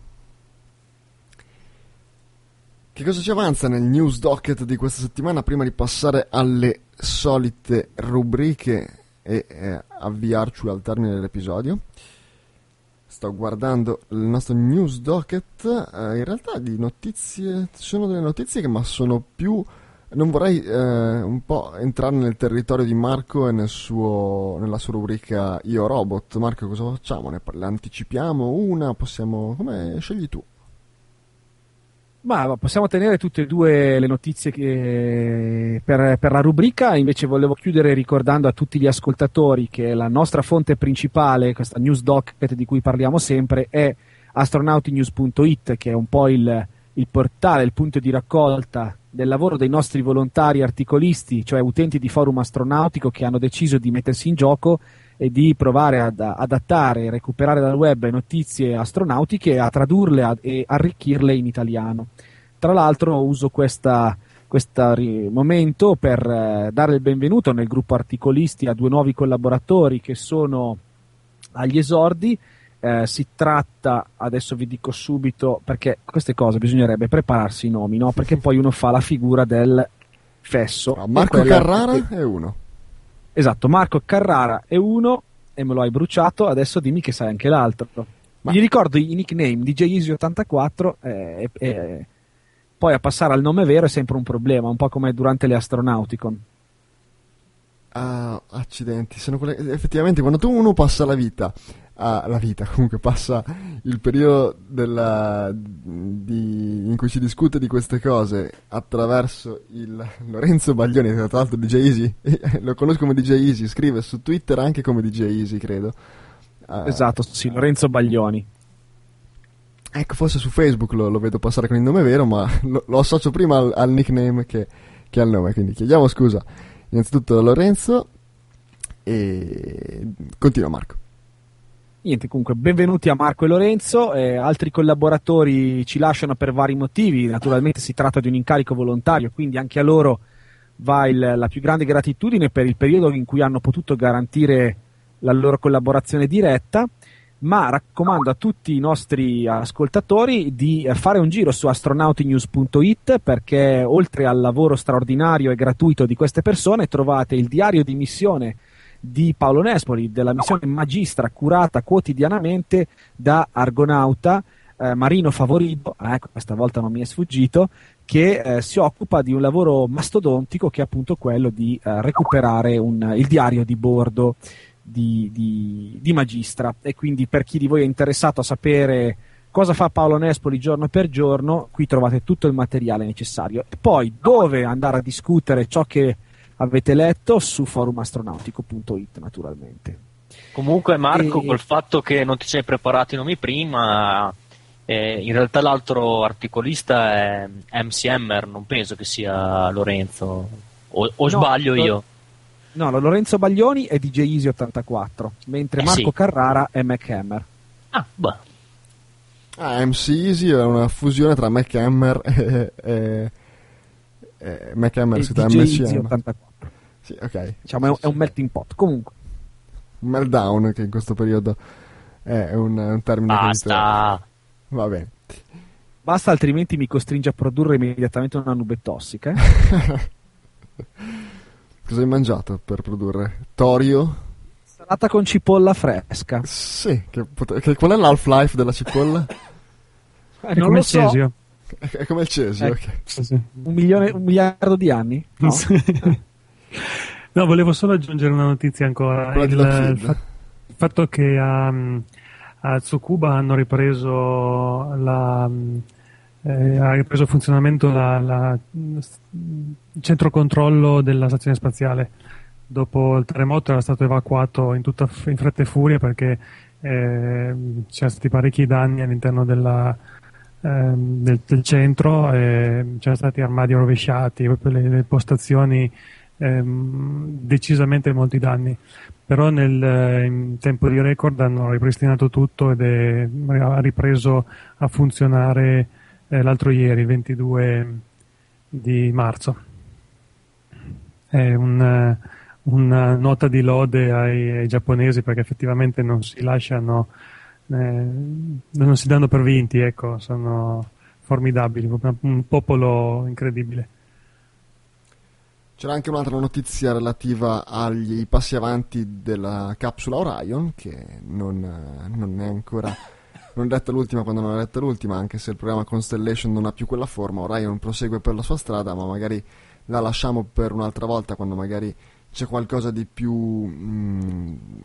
Che cosa ci avanza nel news docket di questa settimana prima di passare alle solite rubriche e eh, avviarci al termine dell'episodio? Sto guardando il nostro news docket, eh, in realtà di notizie, ci sono delle notizie che ma sono più, non vorrei eh, un po' entrare nel territorio di Marco e nel suo, nella sua rubrica Io Robot. Marco, cosa facciamo? Ne parla, anticipiamo una, possiamo, come scegli tu? Ma possiamo tenere tutte e due le notizie che per, per la rubrica. Invece volevo chiudere ricordando a tutti gli ascoltatori che la nostra fonte principale, questa news docket di cui parliamo sempre, è astronautinews punto it, che è un po' il, il portale, il punto di raccolta del lavoro dei nostri volontari articolisti, cioè utenti di Forum Astronautico che hanno deciso di mettersi in gioco e di provare ad adattare e recuperare dal web notizie astronautiche e a tradurle ad, e arricchirle in italiano. Tra l'altro uso questa, questo momento per eh, dare il benvenuto nel gruppo articolisti a due nuovi collaboratori che sono agli esordi. Eh, si tratta, adesso vi dico subito, perché queste cose bisognerebbe prepararsi i nomi, no? Perché poi uno fa la figura del fesso. No, Marco Carrara è uno. Esatto, Marco Carrara è uno e me lo hai bruciato, adesso dimmi che sai anche l'altro. Ma gli ricordo i nickname D J Easy ottantaquattro e, e, e poi a passare al nome vero è sempre un problema, un po' come durante le Astronauticon. Ah, accidenti, sono quelle... effettivamente quando tu uno passa la vita, ah, la vita comunque passa il periodo della, di, in cui si discute di queste cose attraverso il Lorenzo Baglioni, tra l'altro D J Easy, lo conosco come D J Easy, scrive su Twitter anche come D J Easy, credo. Ah, esatto, sì, Lorenzo Baglioni. Ecco, forse su Facebook lo, lo vedo passare con il nome vero, ma lo, lo associo prima al, al nickname che, che al nome, quindi chiediamo scusa innanzitutto a Lorenzo e continua Marco. Niente, comunque benvenuti a Marco e Lorenzo. Eh, altri collaboratori ci lasciano per vari motivi, naturalmente si tratta di un incarico volontario, quindi anche a loro va il, la più grande gratitudine per il periodo in cui hanno potuto garantire la loro collaborazione diretta, ma raccomando a tutti i nostri ascoltatori di fare un giro su astronautinews punto it, perché oltre al lavoro straordinario e gratuito di queste persone trovate il diario di missione di Paolo Nespoli, della missione Magistra, curata quotidianamente da Argonauta eh, Marino Favorito, ah, ecco, questa volta non mi è sfuggito, che eh, si occupa di un lavoro mastodontico che è appunto quello di eh, recuperare un, il diario di bordo di, di, di Magistra. E quindi per chi di voi è interessato a sapere cosa fa Paolo Nespoli giorno per giorno, qui trovate tutto il materiale necessario. E poi dove andare a discutere ciò che avete letto? Su forum astronautico punto it, naturalmente. Comunque Marco, e... col fatto che non ti sei preparato i nomi prima, eh, in realtà l'altro articolista è M C Hammer, non penso che sia Lorenzo, o, o no, sbaglio lo... io? No, Lorenzo Baglioni è D J Easy ottantaquattro, mentre eh Marco sì. Carrara è Mac Hammer. Ah, beh. Ah, M C Easy è una fusione tra Mac Hammer e... e... Eh, Mac Hammer si chiama M C M ottantaquattro. Sì, ok. Diciamo è un, è un melting pot. Comunque un meltdown, che in questo periodo è un, un termine basta. Che va bene. Basta, altrimenti mi costringe a produrre immediatamente una nube tossica. Eh? Cosa hai mangiato per produrre? Torio? Salata con cipolla fresca. Sì, che pot- che, qual è l'half-life della cipolla? Eh, è non come lo il so. cesio. È come il cesio, Eh, ok. Sì, sì. Un, milione, un miliardo di anni? No? No, volevo solo aggiungere una notizia ancora. Il, il, fa- il fatto che a, a Tsukuba hanno ripreso la, eh, ha ripreso funzionamento la, la, il centro controllo della stazione spaziale. Dopo il terremoto era stato evacuato in tutta in fretta e furia perché eh, c'erano stati parecchi danni all'interno della, eh, del, del centro, eh, c'erano stati armadi rovesciati, proprio le, le postazioni, eh, decisamente molti danni. Però nel, in tempo di record hanno ripristinato tutto ed è, ha ripreso a funzionare eh, l'altro ieri, il ventidue di marzo. È un una nota di lode ai, ai giapponesi, perché effettivamente non si lasciano, eh, non si danno per vinti, ecco, sono formidabili, un popolo incredibile. C'era anche un'altra notizia relativa agli passi avanti della capsula Orion, che non, non è ancora non è detta l'ultima quando non è detta l'ultima, anche se il programma Constellation non ha più quella forma. Orion prosegue per la sua strada, ma magari la lasciamo per un'altra volta, quando magari c'è qualcosa di più mh,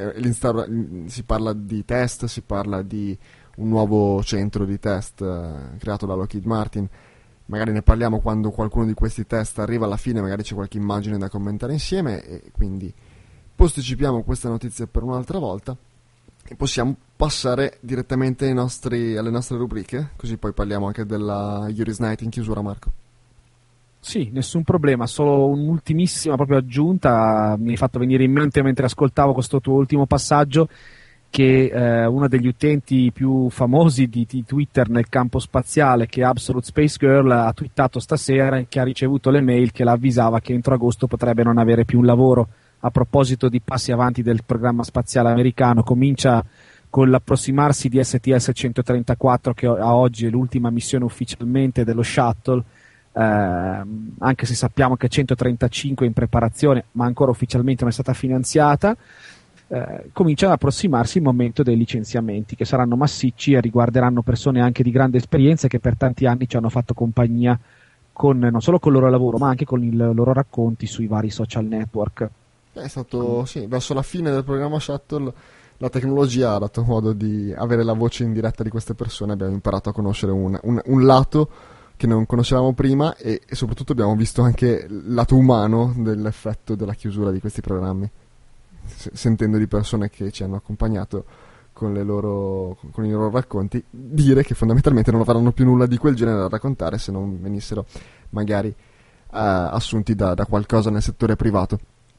si parla di test, si parla di un nuovo centro di test eh, creato da Lockheed Martin. Magari ne parliamo quando qualcuno di questi test arriva alla fine, magari c'è qualche immagine da commentare insieme, e quindi posticipiamo questa notizia per un'altra volta e possiamo passare direttamente ai nostri, alle nostre rubriche, così poi parliamo anche della Yuri's Night in chiusura. Marco? Sì, nessun problema, solo un'ultimissima proprio aggiunta. Mi hai fatto venire in mente mentre ascoltavo questo tuo ultimo passaggio che eh, uno degli utenti più famosi di, di Twitter nel campo spaziale, che è Absolute Space Girl, ha twittato stasera che ha ricevuto le mail che la avvisava che entro agosto potrebbe non avere più un lavoro. A proposito di passi avanti del programma spaziale americano, comincia con l'approssimarsi di S T S centotrentaquattro, che a oggi è l'ultima missione ufficialmente dello shuttle. Eh, anche se sappiamo che centotrentacinque è in preparazione, ma ancora ufficialmente non è stata finanziata, eh, comincia ad approssimarsi il momento dei licenziamenti, che saranno massicci e riguarderanno persone anche di grande esperienza che per tanti anni ci hanno fatto compagnia con, non solo con il loro lavoro, ma anche con i loro racconti sui vari social network. È stato, sì, verso la fine del programma Shuttle la tecnologia ha dato modo di avere la voce in diretta di queste persone, abbiamo imparato a conoscere un, un, un lato che non conoscevamo prima, e, e soprattutto abbiamo visto anche il lato umano dell'effetto della chiusura di questi programmi, S- sentendo di persone che ci hanno accompagnato con, le loro, con i loro racconti, dire che fondamentalmente non avranno più nulla di quel genere da raccontare se non venissero magari uh, assunti da, da qualcosa nel settore privato.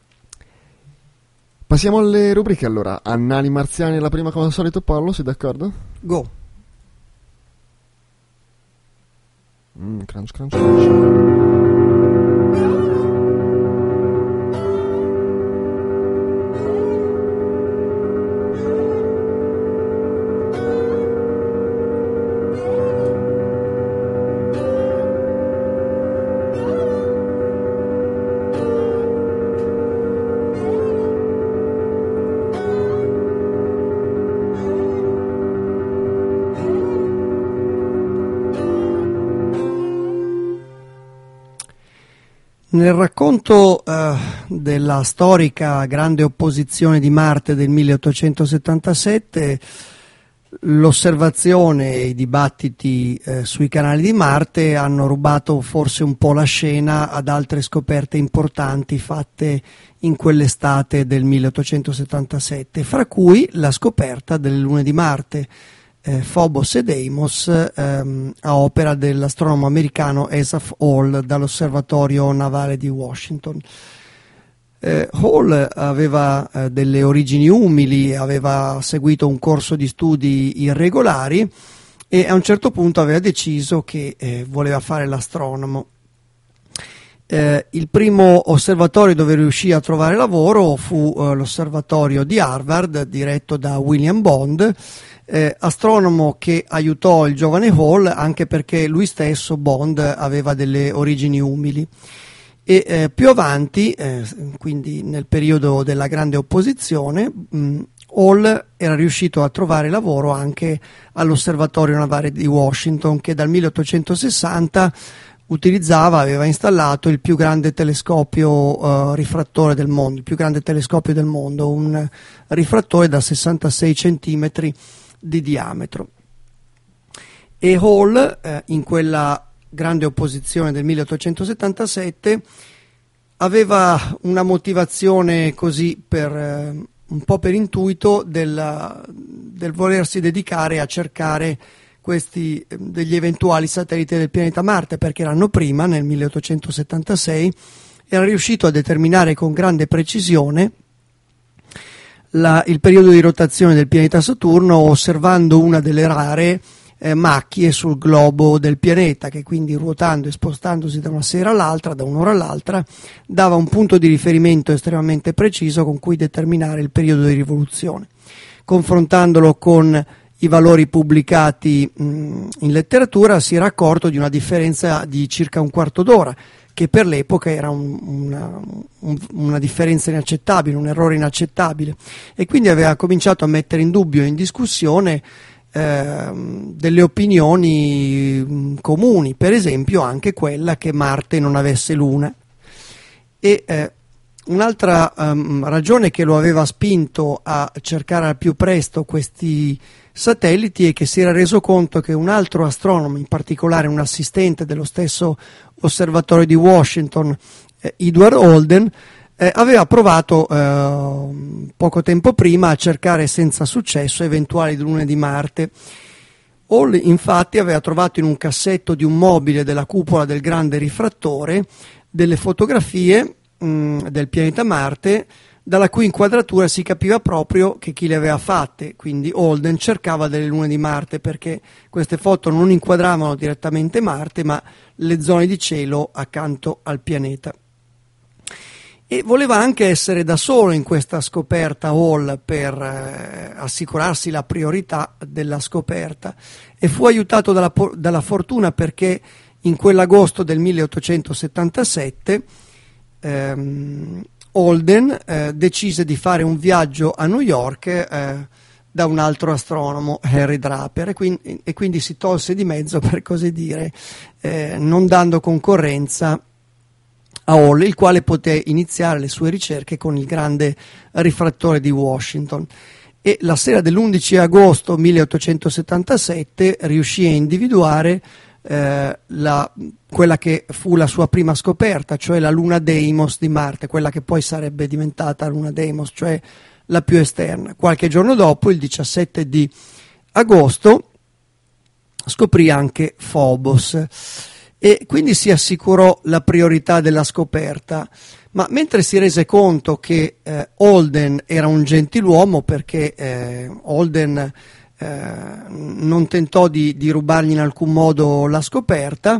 Passiamo alle rubriche allora. Annali marziani, la prima come al solito. Paolo, sei d'accordo? Go. Mm, crunch, crunch, crunch. Nel racconto eh, della storica grande opposizione di Marte del milleottocentosettantasette, l'osservazione e i dibattiti eh, sui canali di Marte hanno rubato forse un po' la scena ad altre scoperte importanti fatte in quell'estate del milleottocentosettantasette, fra cui la scoperta delle lune di Marte, Eh, Phobos e Deimos, ehm, a opera dell'astronomo americano Asaph Hall dall'osservatorio navale di Washington. Eh, Hall aveva eh, delle origini umili, aveva seguito un corso di studi irregolari e a un certo punto aveva deciso che eh, voleva fare l'astronomo. Eh, il primo osservatorio dove riuscì a trovare lavoro fu eh, l'osservatorio di Harvard, diretto da William Bond, eh, astronomo che aiutò il giovane Hall anche perché lui stesso, Bond, aveva delle origini umili. E eh, più avanti, eh, quindi nel periodo della grande opposizione, mh, Hall era riuscito a trovare lavoro anche all'osservatorio navale di Washington, che dal milleottocentosessanta utilizzava, aveva installato il più grande telescopio uh, rifrattore del mondo, il più grande telescopio del mondo, un rifrattore da sessantasei centimetri di diametro. E Hall, eh, in quella grande opposizione del milleottocentosettantasette, aveva una motivazione così per eh, un po' per intuito del, del volersi dedicare a cercare questi degli eventuali satelliti del pianeta Marte, perché l'anno prima, nel milleottocentosettantasei, era riuscito a determinare con grande precisione la, il periodo di rotazione del pianeta Saturno, osservando una delle rare eh, macchie sul globo del pianeta, che quindi, ruotando e spostandosi da una sera all'altra, da un'ora all'altra, dava un punto di riferimento estremamente preciso con cui determinare il periodo di rivoluzione. Confrontandolo con i valori pubblicati mh, in letteratura, si era accorto di una differenza di circa un quarto d'ora, che per l'epoca era un, una, un, una differenza inaccettabile, un errore inaccettabile, e quindi aveva cominciato a mettere in dubbio e in discussione eh, delle opinioni mh, comuni, per esempio anche quella che Marte non avesse luna. E eh, un'altra um, ragione che lo aveva spinto a cercare al più presto questi satelliti è che si era reso conto che un altro astronomo, in particolare un assistente dello stesso osservatorio di Washington, eh, Edward Holden, eh, aveva provato eh, poco tempo prima a cercare senza successo eventuali lune di Marte. Hall infatti aveva trovato in un cassetto di un mobile della cupola del grande rifrattore delle fotografie mh, del pianeta Marte, dalla cui inquadratura si capiva proprio che chi le aveva fatte, quindi Holden, cercava delle lune di Marte, perché queste foto non inquadravano direttamente Marte, ma le zone di cielo accanto al pianeta. E voleva anche essere da solo in questa scoperta Hall, per eh, assicurarsi la priorità della scoperta, e fu aiutato dalla, dalla fortuna, perché in quell'agosto del milleottocentosettantasette ehm, Holden eh, decise di fare un viaggio a New York eh, da un altro astronomo, Harry Draper, e quindi, e quindi si tolse di mezzo, per così dire, eh, non dando concorrenza a Hall, il quale poté iniziare le sue ricerche con il grande rifrattore di Washington. E la sera dell'undici agosto milleottocentosettantasette riuscì a individuare Eh, la, quella che fu la sua prima scoperta, cioè la luna Deimos di Marte, quella che poi sarebbe diventata luna Deimos, cioè la più esterna. Qualche giorno dopo, il diciassette di agosto, scoprì anche Phobos, e quindi si assicurò la priorità della scoperta. Ma mentre si rese conto che eh, Holden era un gentiluomo, perché eh, Holden Eh, non tentò di, di rubargli in alcun modo la scoperta,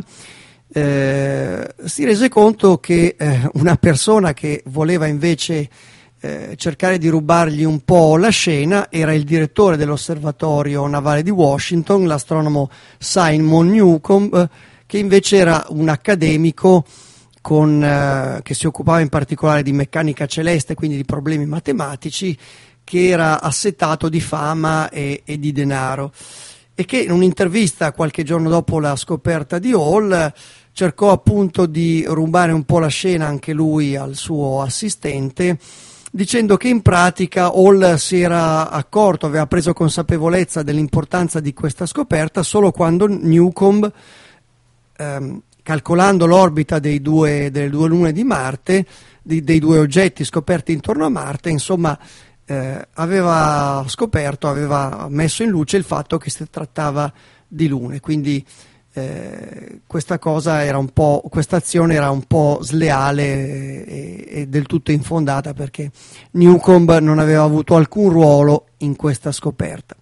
eh, si rese conto che eh, una persona che voleva invece eh, cercare di rubargli un po' la scena era il direttore dell'osservatorio navale di Washington, l'astronomo Simon Newcomb, eh, che invece era un accademico con, eh, che si occupava in particolare di meccanica celeste, quindi di problemi matematici, che era assetato di fama e, e di denaro, e che in un'intervista qualche giorno dopo la scoperta di Hall cercò appunto di rubare un po' la scena anche lui al suo assistente, dicendo che in pratica Hall si era accorto, aveva preso consapevolezza dell'importanza di questa scoperta solo quando Newcomb, ehm, calcolando l'orbita dei due, delle due lune di Marte, di, dei due oggetti scoperti intorno a Marte, insomma, Eh, aveva scoperto, aveva messo in luce il fatto che si trattava di lune. Quindi eh, questa cosa era un po', questa azione era un po' sleale e, e del tutto infondata, perché Newcomb non aveva avuto alcun ruolo in questa scoperta.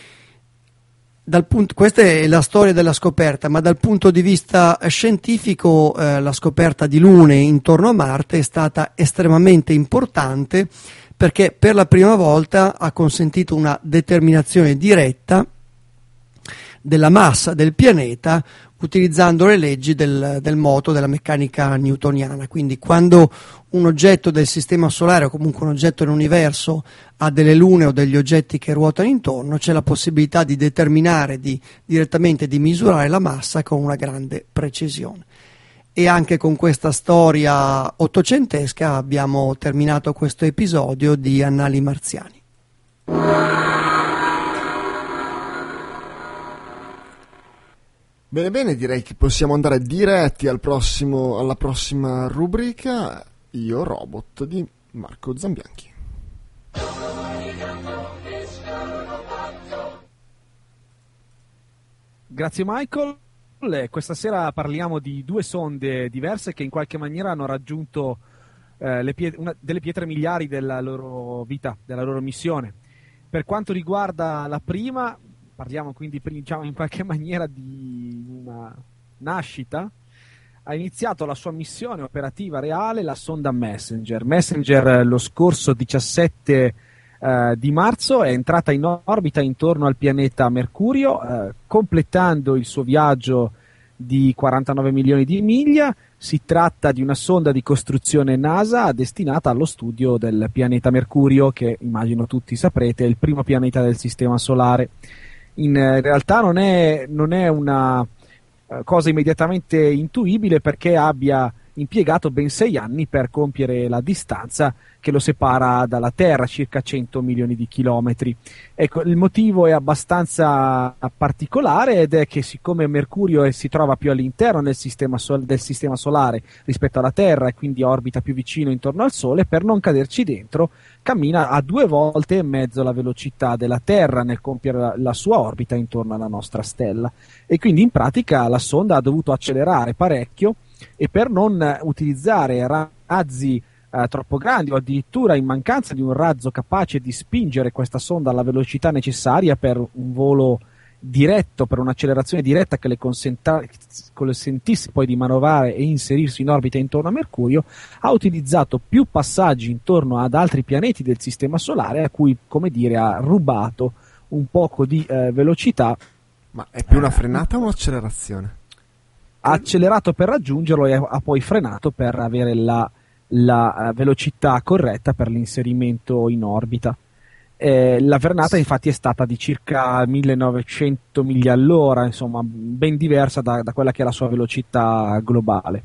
Dal punto, questa è la storia della scoperta, ma dal punto di vista scientifico eh, la scoperta di lune intorno a Marte è stata estremamente importante, perché per la prima volta ha consentito una determinazione diretta della massa del pianeta utilizzando le leggi del, del moto della meccanica newtoniana. Quindi quando un oggetto del sistema solare o comunque un oggetto dell'universo ha delle lune o degli oggetti che ruotano intorno, c'è la possibilità di determinare di, direttamente di misurare la massa con una grande precisione. E anche con questa storia ottocentesca abbiamo terminato questo episodio di Annali Marziani. Bene bene, direi che possiamo andare diretti al prossimo, alla prossima rubrica, Io Robot di Marco Zambianchi. Grazie Michael. Questa sera parliamo di due sonde diverse che in qualche maniera hanno raggiunto eh, le pie- una delle pietre miliari della loro vita, della loro missione. Per quanto riguarda la prima, parliamo quindi diciamo, in qualche maniera di una nascita. Ha iniziato la sua missione operativa reale la sonda Messenger. Messenger lo scorso diciassette eh, di marzo è entrata in orbita intorno al pianeta Mercurio, eh, completando il suo viaggio di quarantanove milioni di miglia. Si tratta di una sonda di costruzione NASA destinata allo studio del pianeta Mercurio, che immagino tutti saprete è il primo pianeta del Sistema Solare. In eh, realtà non è, non è una cosa immediatamente intuibile perché abbia impiegato ben sei anni per compiere la distanza che lo separa dalla Terra, circa cento milioni di chilometri. Ecco, il motivo è abbastanza particolare ed è che siccome Mercurio si trova più all'interno del sistema, sol- del sistema solare rispetto alla Terra e quindi orbita più vicino intorno al Sole, per non caderci dentro cammina a due volte e mezzo la velocità della Terra nel compiere la, la sua orbita intorno alla nostra stella, e quindi in pratica la sonda ha dovuto accelerare parecchio, e per non utilizzare razzi eh, troppo grandi o addirittura in mancanza di un razzo capace di spingere questa sonda alla velocità necessaria per un volo diretto, per un'accelerazione diretta che le consentisse poi di manovrare e inserirsi in orbita intorno a Mercurio, ha utilizzato più passaggi intorno ad altri pianeti del Sistema Solare a cui, come dire, ha rubato un poco di eh, velocità. Ma è più una frenata o un'accelerazione? Ha accelerato per raggiungerlo e ha poi frenato per avere la, la velocità corretta per l'inserimento in orbita. Eh, la frenata infatti è stata di circa millenovecento miglia all'ora, insomma ben diversa da, da quella che è la sua velocità globale.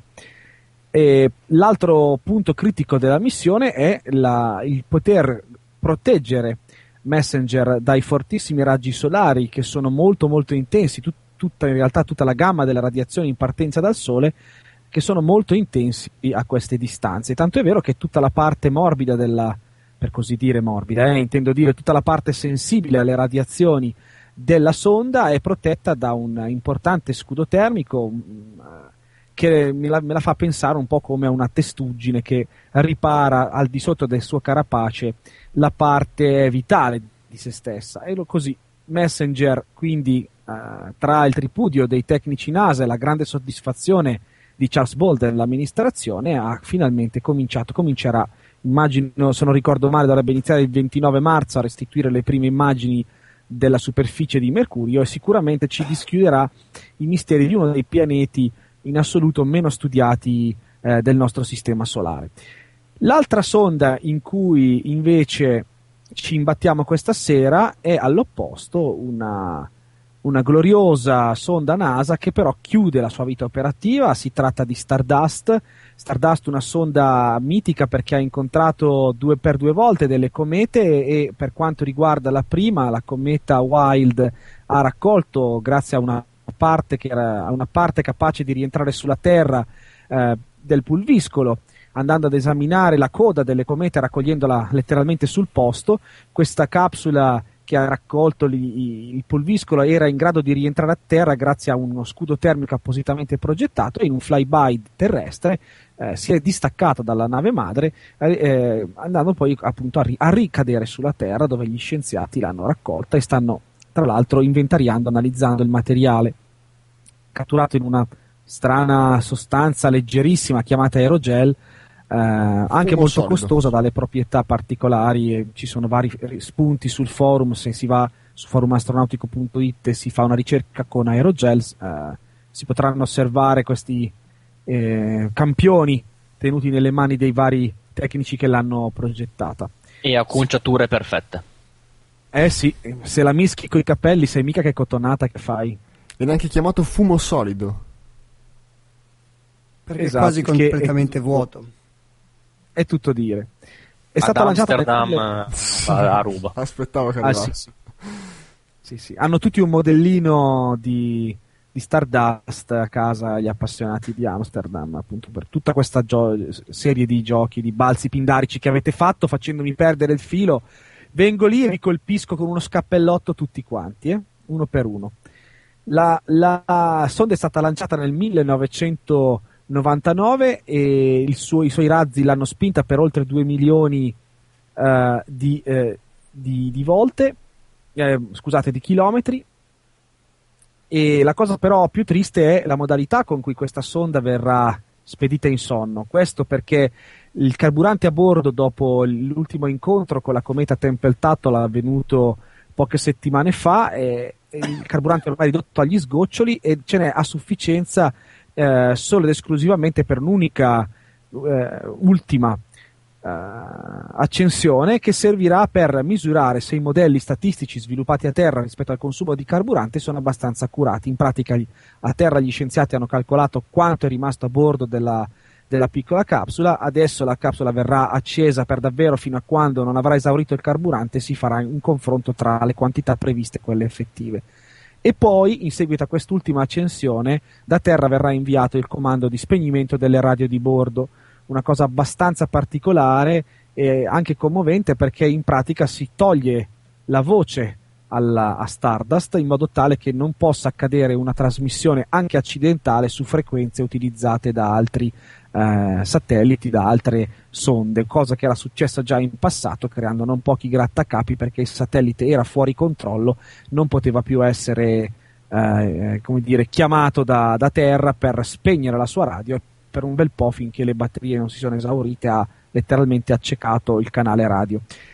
E l'altro punto critico della missione è la, il poter proteggere Messenger dai fortissimi raggi solari che sono molto molto intensi, tut, tutta in realtà tutta la gamma delle radiazioni in partenza dal Sole, che sono molto intensi a queste distanze. Tanto è vero che tutta la parte morbida della, per così dire morbida, eh, intendo dire tutta la parte sensibile alle radiazioni della sonda è protetta da un importante scudo termico che me la, me la fa pensare un po' come a una testuggine che ripara al di sotto del suo carapace la parte vitale di se stessa. E lo così Messenger, quindi Uh, tra il tripudio dei tecnici NASA e la grande soddisfazione di Charles Bolden, l'amministrazione, ha finalmente cominciato, comincerà, immagino, se non ricordo male, dovrebbe iniziare il ventinove marzo a restituire le prime immagini della superficie di Mercurio, e sicuramente ci dischiuderà i misteri di uno dei pianeti in assoluto meno studiati eh, del nostro sistema solare. L'altra sonda in cui invece ci imbattiamo questa sera è all'opposto una una gloriosa sonda NASA che però chiude la sua vita operativa. Si tratta di Stardust. Stardust, una sonda mitica perché ha incontrato due per due volte delle comete, e per quanto riguarda la prima, la cometa Wild, ha raccolto, grazie a una parte, che era, a una parte capace di rientrare sulla Terra, eh, del pulviscolo, andando ad esaminare la coda delle comete, raccogliendola letteralmente sul posto. Questa capsula che ha raccolto li, il pulviscolo era in grado di rientrare a terra grazie a uno scudo termico appositamente progettato, e in un flyby terrestre eh, si è distaccata dalla nave madre, eh, eh, andando poi appunto a, ri- a ricadere sulla Terra, dove gli scienziati l'hanno raccolta e stanno tra l'altro inventariando, analizzando il materiale catturato in una strana sostanza leggerissima chiamata aerogel, Eh, anche Fumo molto solido. costosa dalle proprietà particolari, e ci sono vari spunti sul forum. Se si va su forum astronautico punto it e si fa una ricerca con aerogels, eh, si potranno osservare questi eh, campioni tenuti nelle mani dei vari tecnici che l'hanno progettata. E acconciature perfette. Eh sì, se la mischi coi capelli sei mica che cotonata che fai. È neanche chiamato fumo solido, perché Esatto, è quasi che completamente è- vuoto. È tutto dire. È Ad stata lanciata Amsterdam nel- a, a Ruba. aspettavo che Ah, arrivasse. sì. Sì, sì. Hanno tutti un modellino di di Stardust a casa agli appassionati di Amsterdam, appunto per tutta questa gio- serie di giochi, di balzi pindarici che avete fatto facendomi perdere il filo. Vengo lì e vi colpisco con uno scappellotto tutti quanti, eh? uno per uno. La, la sonda è stata lanciata nel millenovecentonovantanove e il suo, i suoi razzi l'hanno spinta per oltre due milioni uh, di, uh, di, di volte, eh, scusate, di chilometri. E la cosa però più triste è la modalità con cui questa sonda verrà spedita in sonno. Questo perché il carburante a bordo, dopo l'ultimo incontro con la cometa Tempel-Tuttle avvenuto poche settimane fa, è, è il carburante è ormai ridotto agli sgoccioli e ce n'è a sufficienza eh, solo ed esclusivamente per un'unica eh, ultima Uh, accensione che servirà per misurare se i modelli statistici sviluppati a terra rispetto al consumo di carburante sono abbastanza accurati. In pratica a terra gli scienziati hanno calcolato quanto è rimasto a bordo della, della piccola capsula. Adesso la capsula verrà accesa per davvero fino a quando non avrà esaurito il carburante e si farà un confronto tra le quantità previste e quelle effettive. E poi, in seguito a quest'ultima accensione, da terra verrà inviato il comando di spegnimento delle radio di bordo. Una cosa abbastanza particolare e anche commovente, perché in pratica si toglie la voce alla, a Stardust in modo tale che non possa accadere una trasmissione anche accidentale su frequenze utilizzate da altri eh, satelliti, da altre sonde, cosa che era successa già in passato creando non pochi grattacapi perché il satellite era fuori controllo, non poteva più essere eh, come dire, chiamato da, da terra per spegnere la sua radio. Per un bel po', finché le batterie non si sono esaurite, ha letteralmente accecato il canale radio.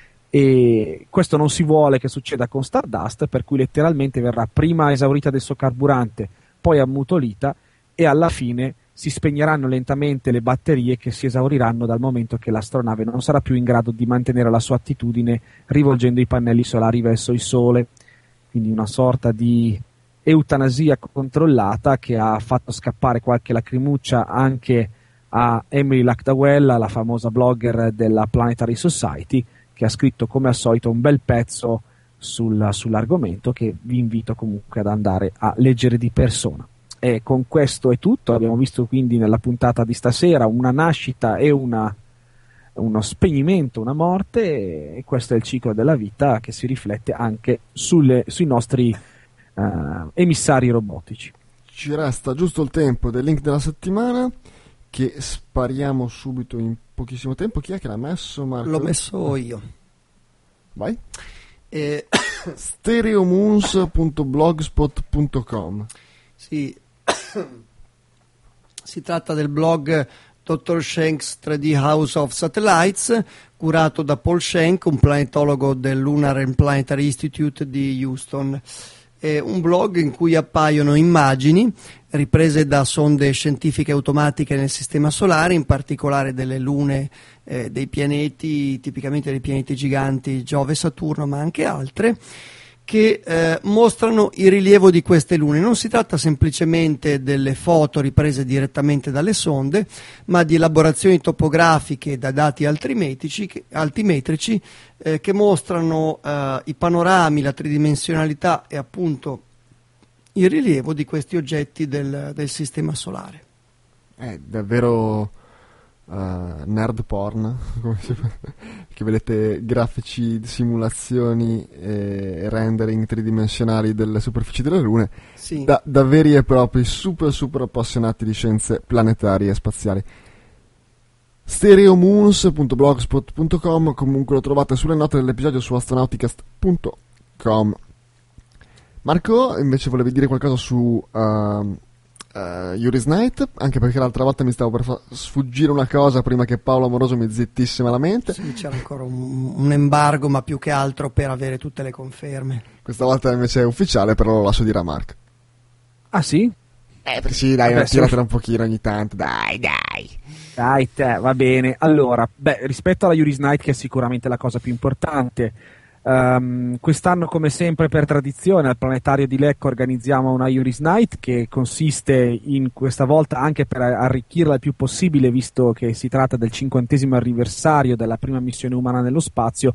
E questo non si vuole che succeda con Stardust, per cui letteralmente verrà prima esaurita del suo carburante, poi ammutolita e alla fine si spegneranno lentamente le batterie che si esauriranno dal momento che l'astronave non sarà più in grado di mantenere la sua attitudine rivolgendo i pannelli solari verso il Sole. Quindi una sorta di eutanasia controllata che ha fatto scappare qualche lacrimuccia anche a Emily Lacdawell, la famosa blogger della Planetary Society, che ha scritto come al solito un bel pezzo sul, sull'argomento che vi invito comunque ad andare a leggere di persona. E con questo è tutto. Abbiamo visto quindi nella puntata di stasera una nascita e una, uno spegnimento, una morte, e questo è il ciclo della vita che si riflette anche sulle, sui nostri Uh, emissari robotici. Ci resta giusto il tempo del link della settimana che spariamo subito in pochissimo tempo. Chi è che l'ha messo, Marco? L'ho messo io. Vai. Eh... stereomoons punto blogspot punto com. Sì. Si tratta del blog dottor Shanks tre D House of Satellites, curato da Paul Shank, un planetologo del Lunar and Planetary Institute di Houston. È un blog in cui appaiono immagini riprese da sonde scientifiche automatiche nel sistema solare, in particolare delle lune, eh, dei pianeti, tipicamente dei pianeti giganti Giove e Saturno, ma anche altre, che eh, mostrano il rilievo di queste lune. Non si tratta semplicemente delle foto riprese direttamente dalle sonde, ma di elaborazioni topografiche da dati altimetrici che, altimetrici, eh, che mostrano eh, i panorami, la tridimensionalità e appunto il rilievo di questi oggetti del, del sistema solare. È davvero uh, nerd porn, come si fa? Che vedete grafici, simulazioni e rendering tridimensionali delle superfici delle lune, sì. da, da veri e propri super super appassionati di scienze planetarie e spaziali. stereomoons punto blogspot punto com, comunque lo trovate sulle note dell'episodio su astronauticast punto com. Marco, invece volevi dire qualcosa su uh, uh, Yuri's Night, anche perché l'altra volta mi stavo per fa- sfuggire una cosa prima che Paolo Amoroso mi zittisse malamente. Sì, c'era ancora un, un embargo, ma più che altro per avere tutte le conferme. Questa volta invece è ufficiale, però lo lascio dire a Marco. Ah sì? Eh, sì, dai, Vabbè, tiratela un pochino ogni tanto, dai, dai. Dai, te, va bene. Allora, beh, rispetto alla Yuri's Night, che è sicuramente la cosa più importante, Um, quest'anno, come sempre per tradizione, al planetario di Lecco organizziamo una Yuri's Night che consiste in questa volta, anche per arricchirla il più possibile, visto che si tratta del cinquantesimo anniversario della prima missione umana nello spazio,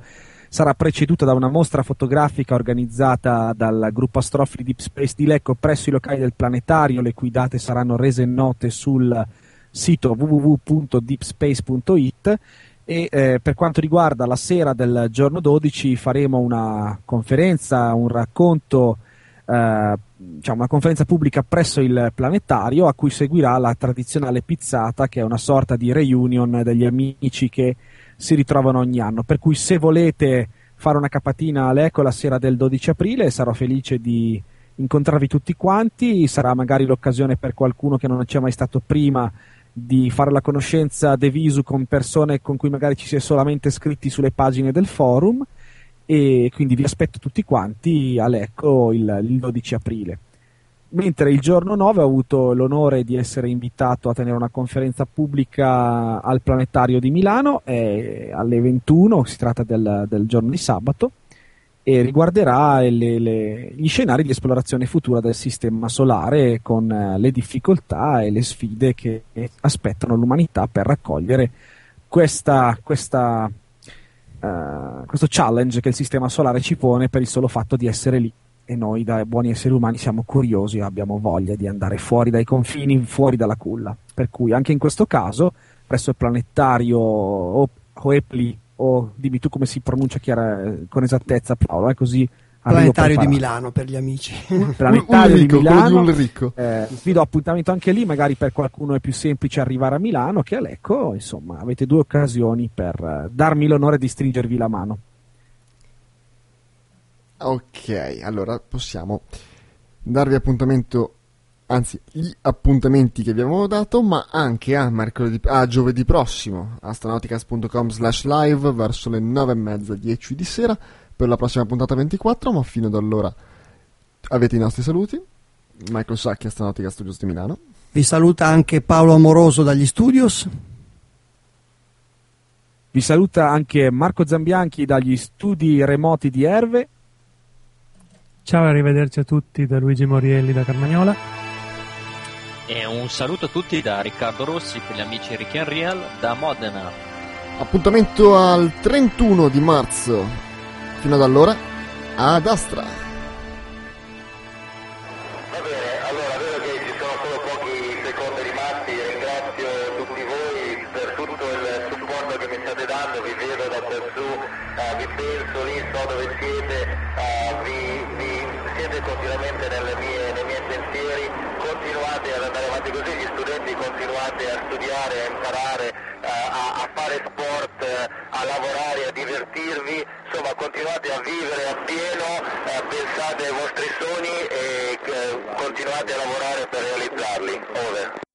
sarà preceduta da una mostra fotografica organizzata dal gruppo astrofili Deep Space di Lecco presso i locali del planetario, le cui date saranno rese note sul sito w w w punto deep space punto i t. E eh, per quanto riguarda la sera del giorno dodici faremo una conferenza, un racconto, eh, diciamo una conferenza pubblica presso il planetario, a cui seguirà la tradizionale pizzata, che è una sorta di reunion degli amici che si ritrovano ogni anno, per cui se volete fare una capatina a Lecco la sera del dodici aprile sarò felice di incontrarvi tutti quanti. Sarà magari l'occasione per qualcuno che non c'è mai stato prima di fare la conoscenza de visu con persone con cui magari ci si è solamente iscritti sulle pagine del forum, e quindi vi aspetto tutti quanti a Lecco il, il dodici aprile. Mentre il giorno nove ho avuto l'onore di essere invitato a tenere una conferenza pubblica al Planetario di Milano, eh, alle ventuno, si tratta del, del giorno di sabato, e riguarderà le, le, gli scenari di esplorazione futura del sistema solare, con eh, le difficoltà e le sfide che aspettano l'umanità per raccogliere questa, questa, uh, questo challenge che il sistema solare ci pone per il solo fatto di essere lì, e noi da buoni esseri umani siamo curiosi e abbiamo voglia di andare fuori dai confini, fuori dalla culla, per cui anche in questo caso presso il planetario o Hoepli, o dimmi tu come si pronuncia chiara, con esattezza, Paolo, è eh, così. Planetario di Milano per gli amici. Planetario Ulrico, di Milano. di eh, vi do appuntamento anche lì, magari per qualcuno è più semplice arrivare a Milano che a Lecco, insomma, avete due occasioni per uh, darmi l'onore di stringervi la mano. Ok, allora possiamo darvi appuntamento, anzi gli appuntamenti che vi avevamo dato, ma anche a mercoledì, a giovedì prossimo, astronauticast punto com slash live, verso le nove e mezza, dieci di sera, per la prossima puntata ventiquattro, ma fino ad allora avete i nostri saluti. Michael Sacchi, Astronautica Studios di Milano. Vi saluta anche Paolo Amoroso dagli studios. Vi saluta anche Marco Zambianchi dagli studi remoti di Erve. Ciao e arrivederci a tutti da Luigi Morielli da Carmagnola. E un saluto a tutti da Riccardo Rossi per gli amici Rick and Real da Modena. Appuntamento al trentuno di marzo. Fino ad allora, ad Astra. Va bene, allora vedo che ci sono solo pochi secondi rimasti. Ringrazio tutti voi per tutto il supporto che mi state dando. Vi vedo da quassù, uh, vi penso lì, so dove siete, uh, vi, vi siete continuamente nelle mie, nei miei pensieri. Continuate ad andare avanti così, gli studenti continuate a studiare, a imparare, uh, a, a fare sport, uh, a lavorare, a divertirvi, insomma continuate a vivere appieno, uh, pensate ai vostri sogni e uh, continuate a lavorare per realizzarli. Over.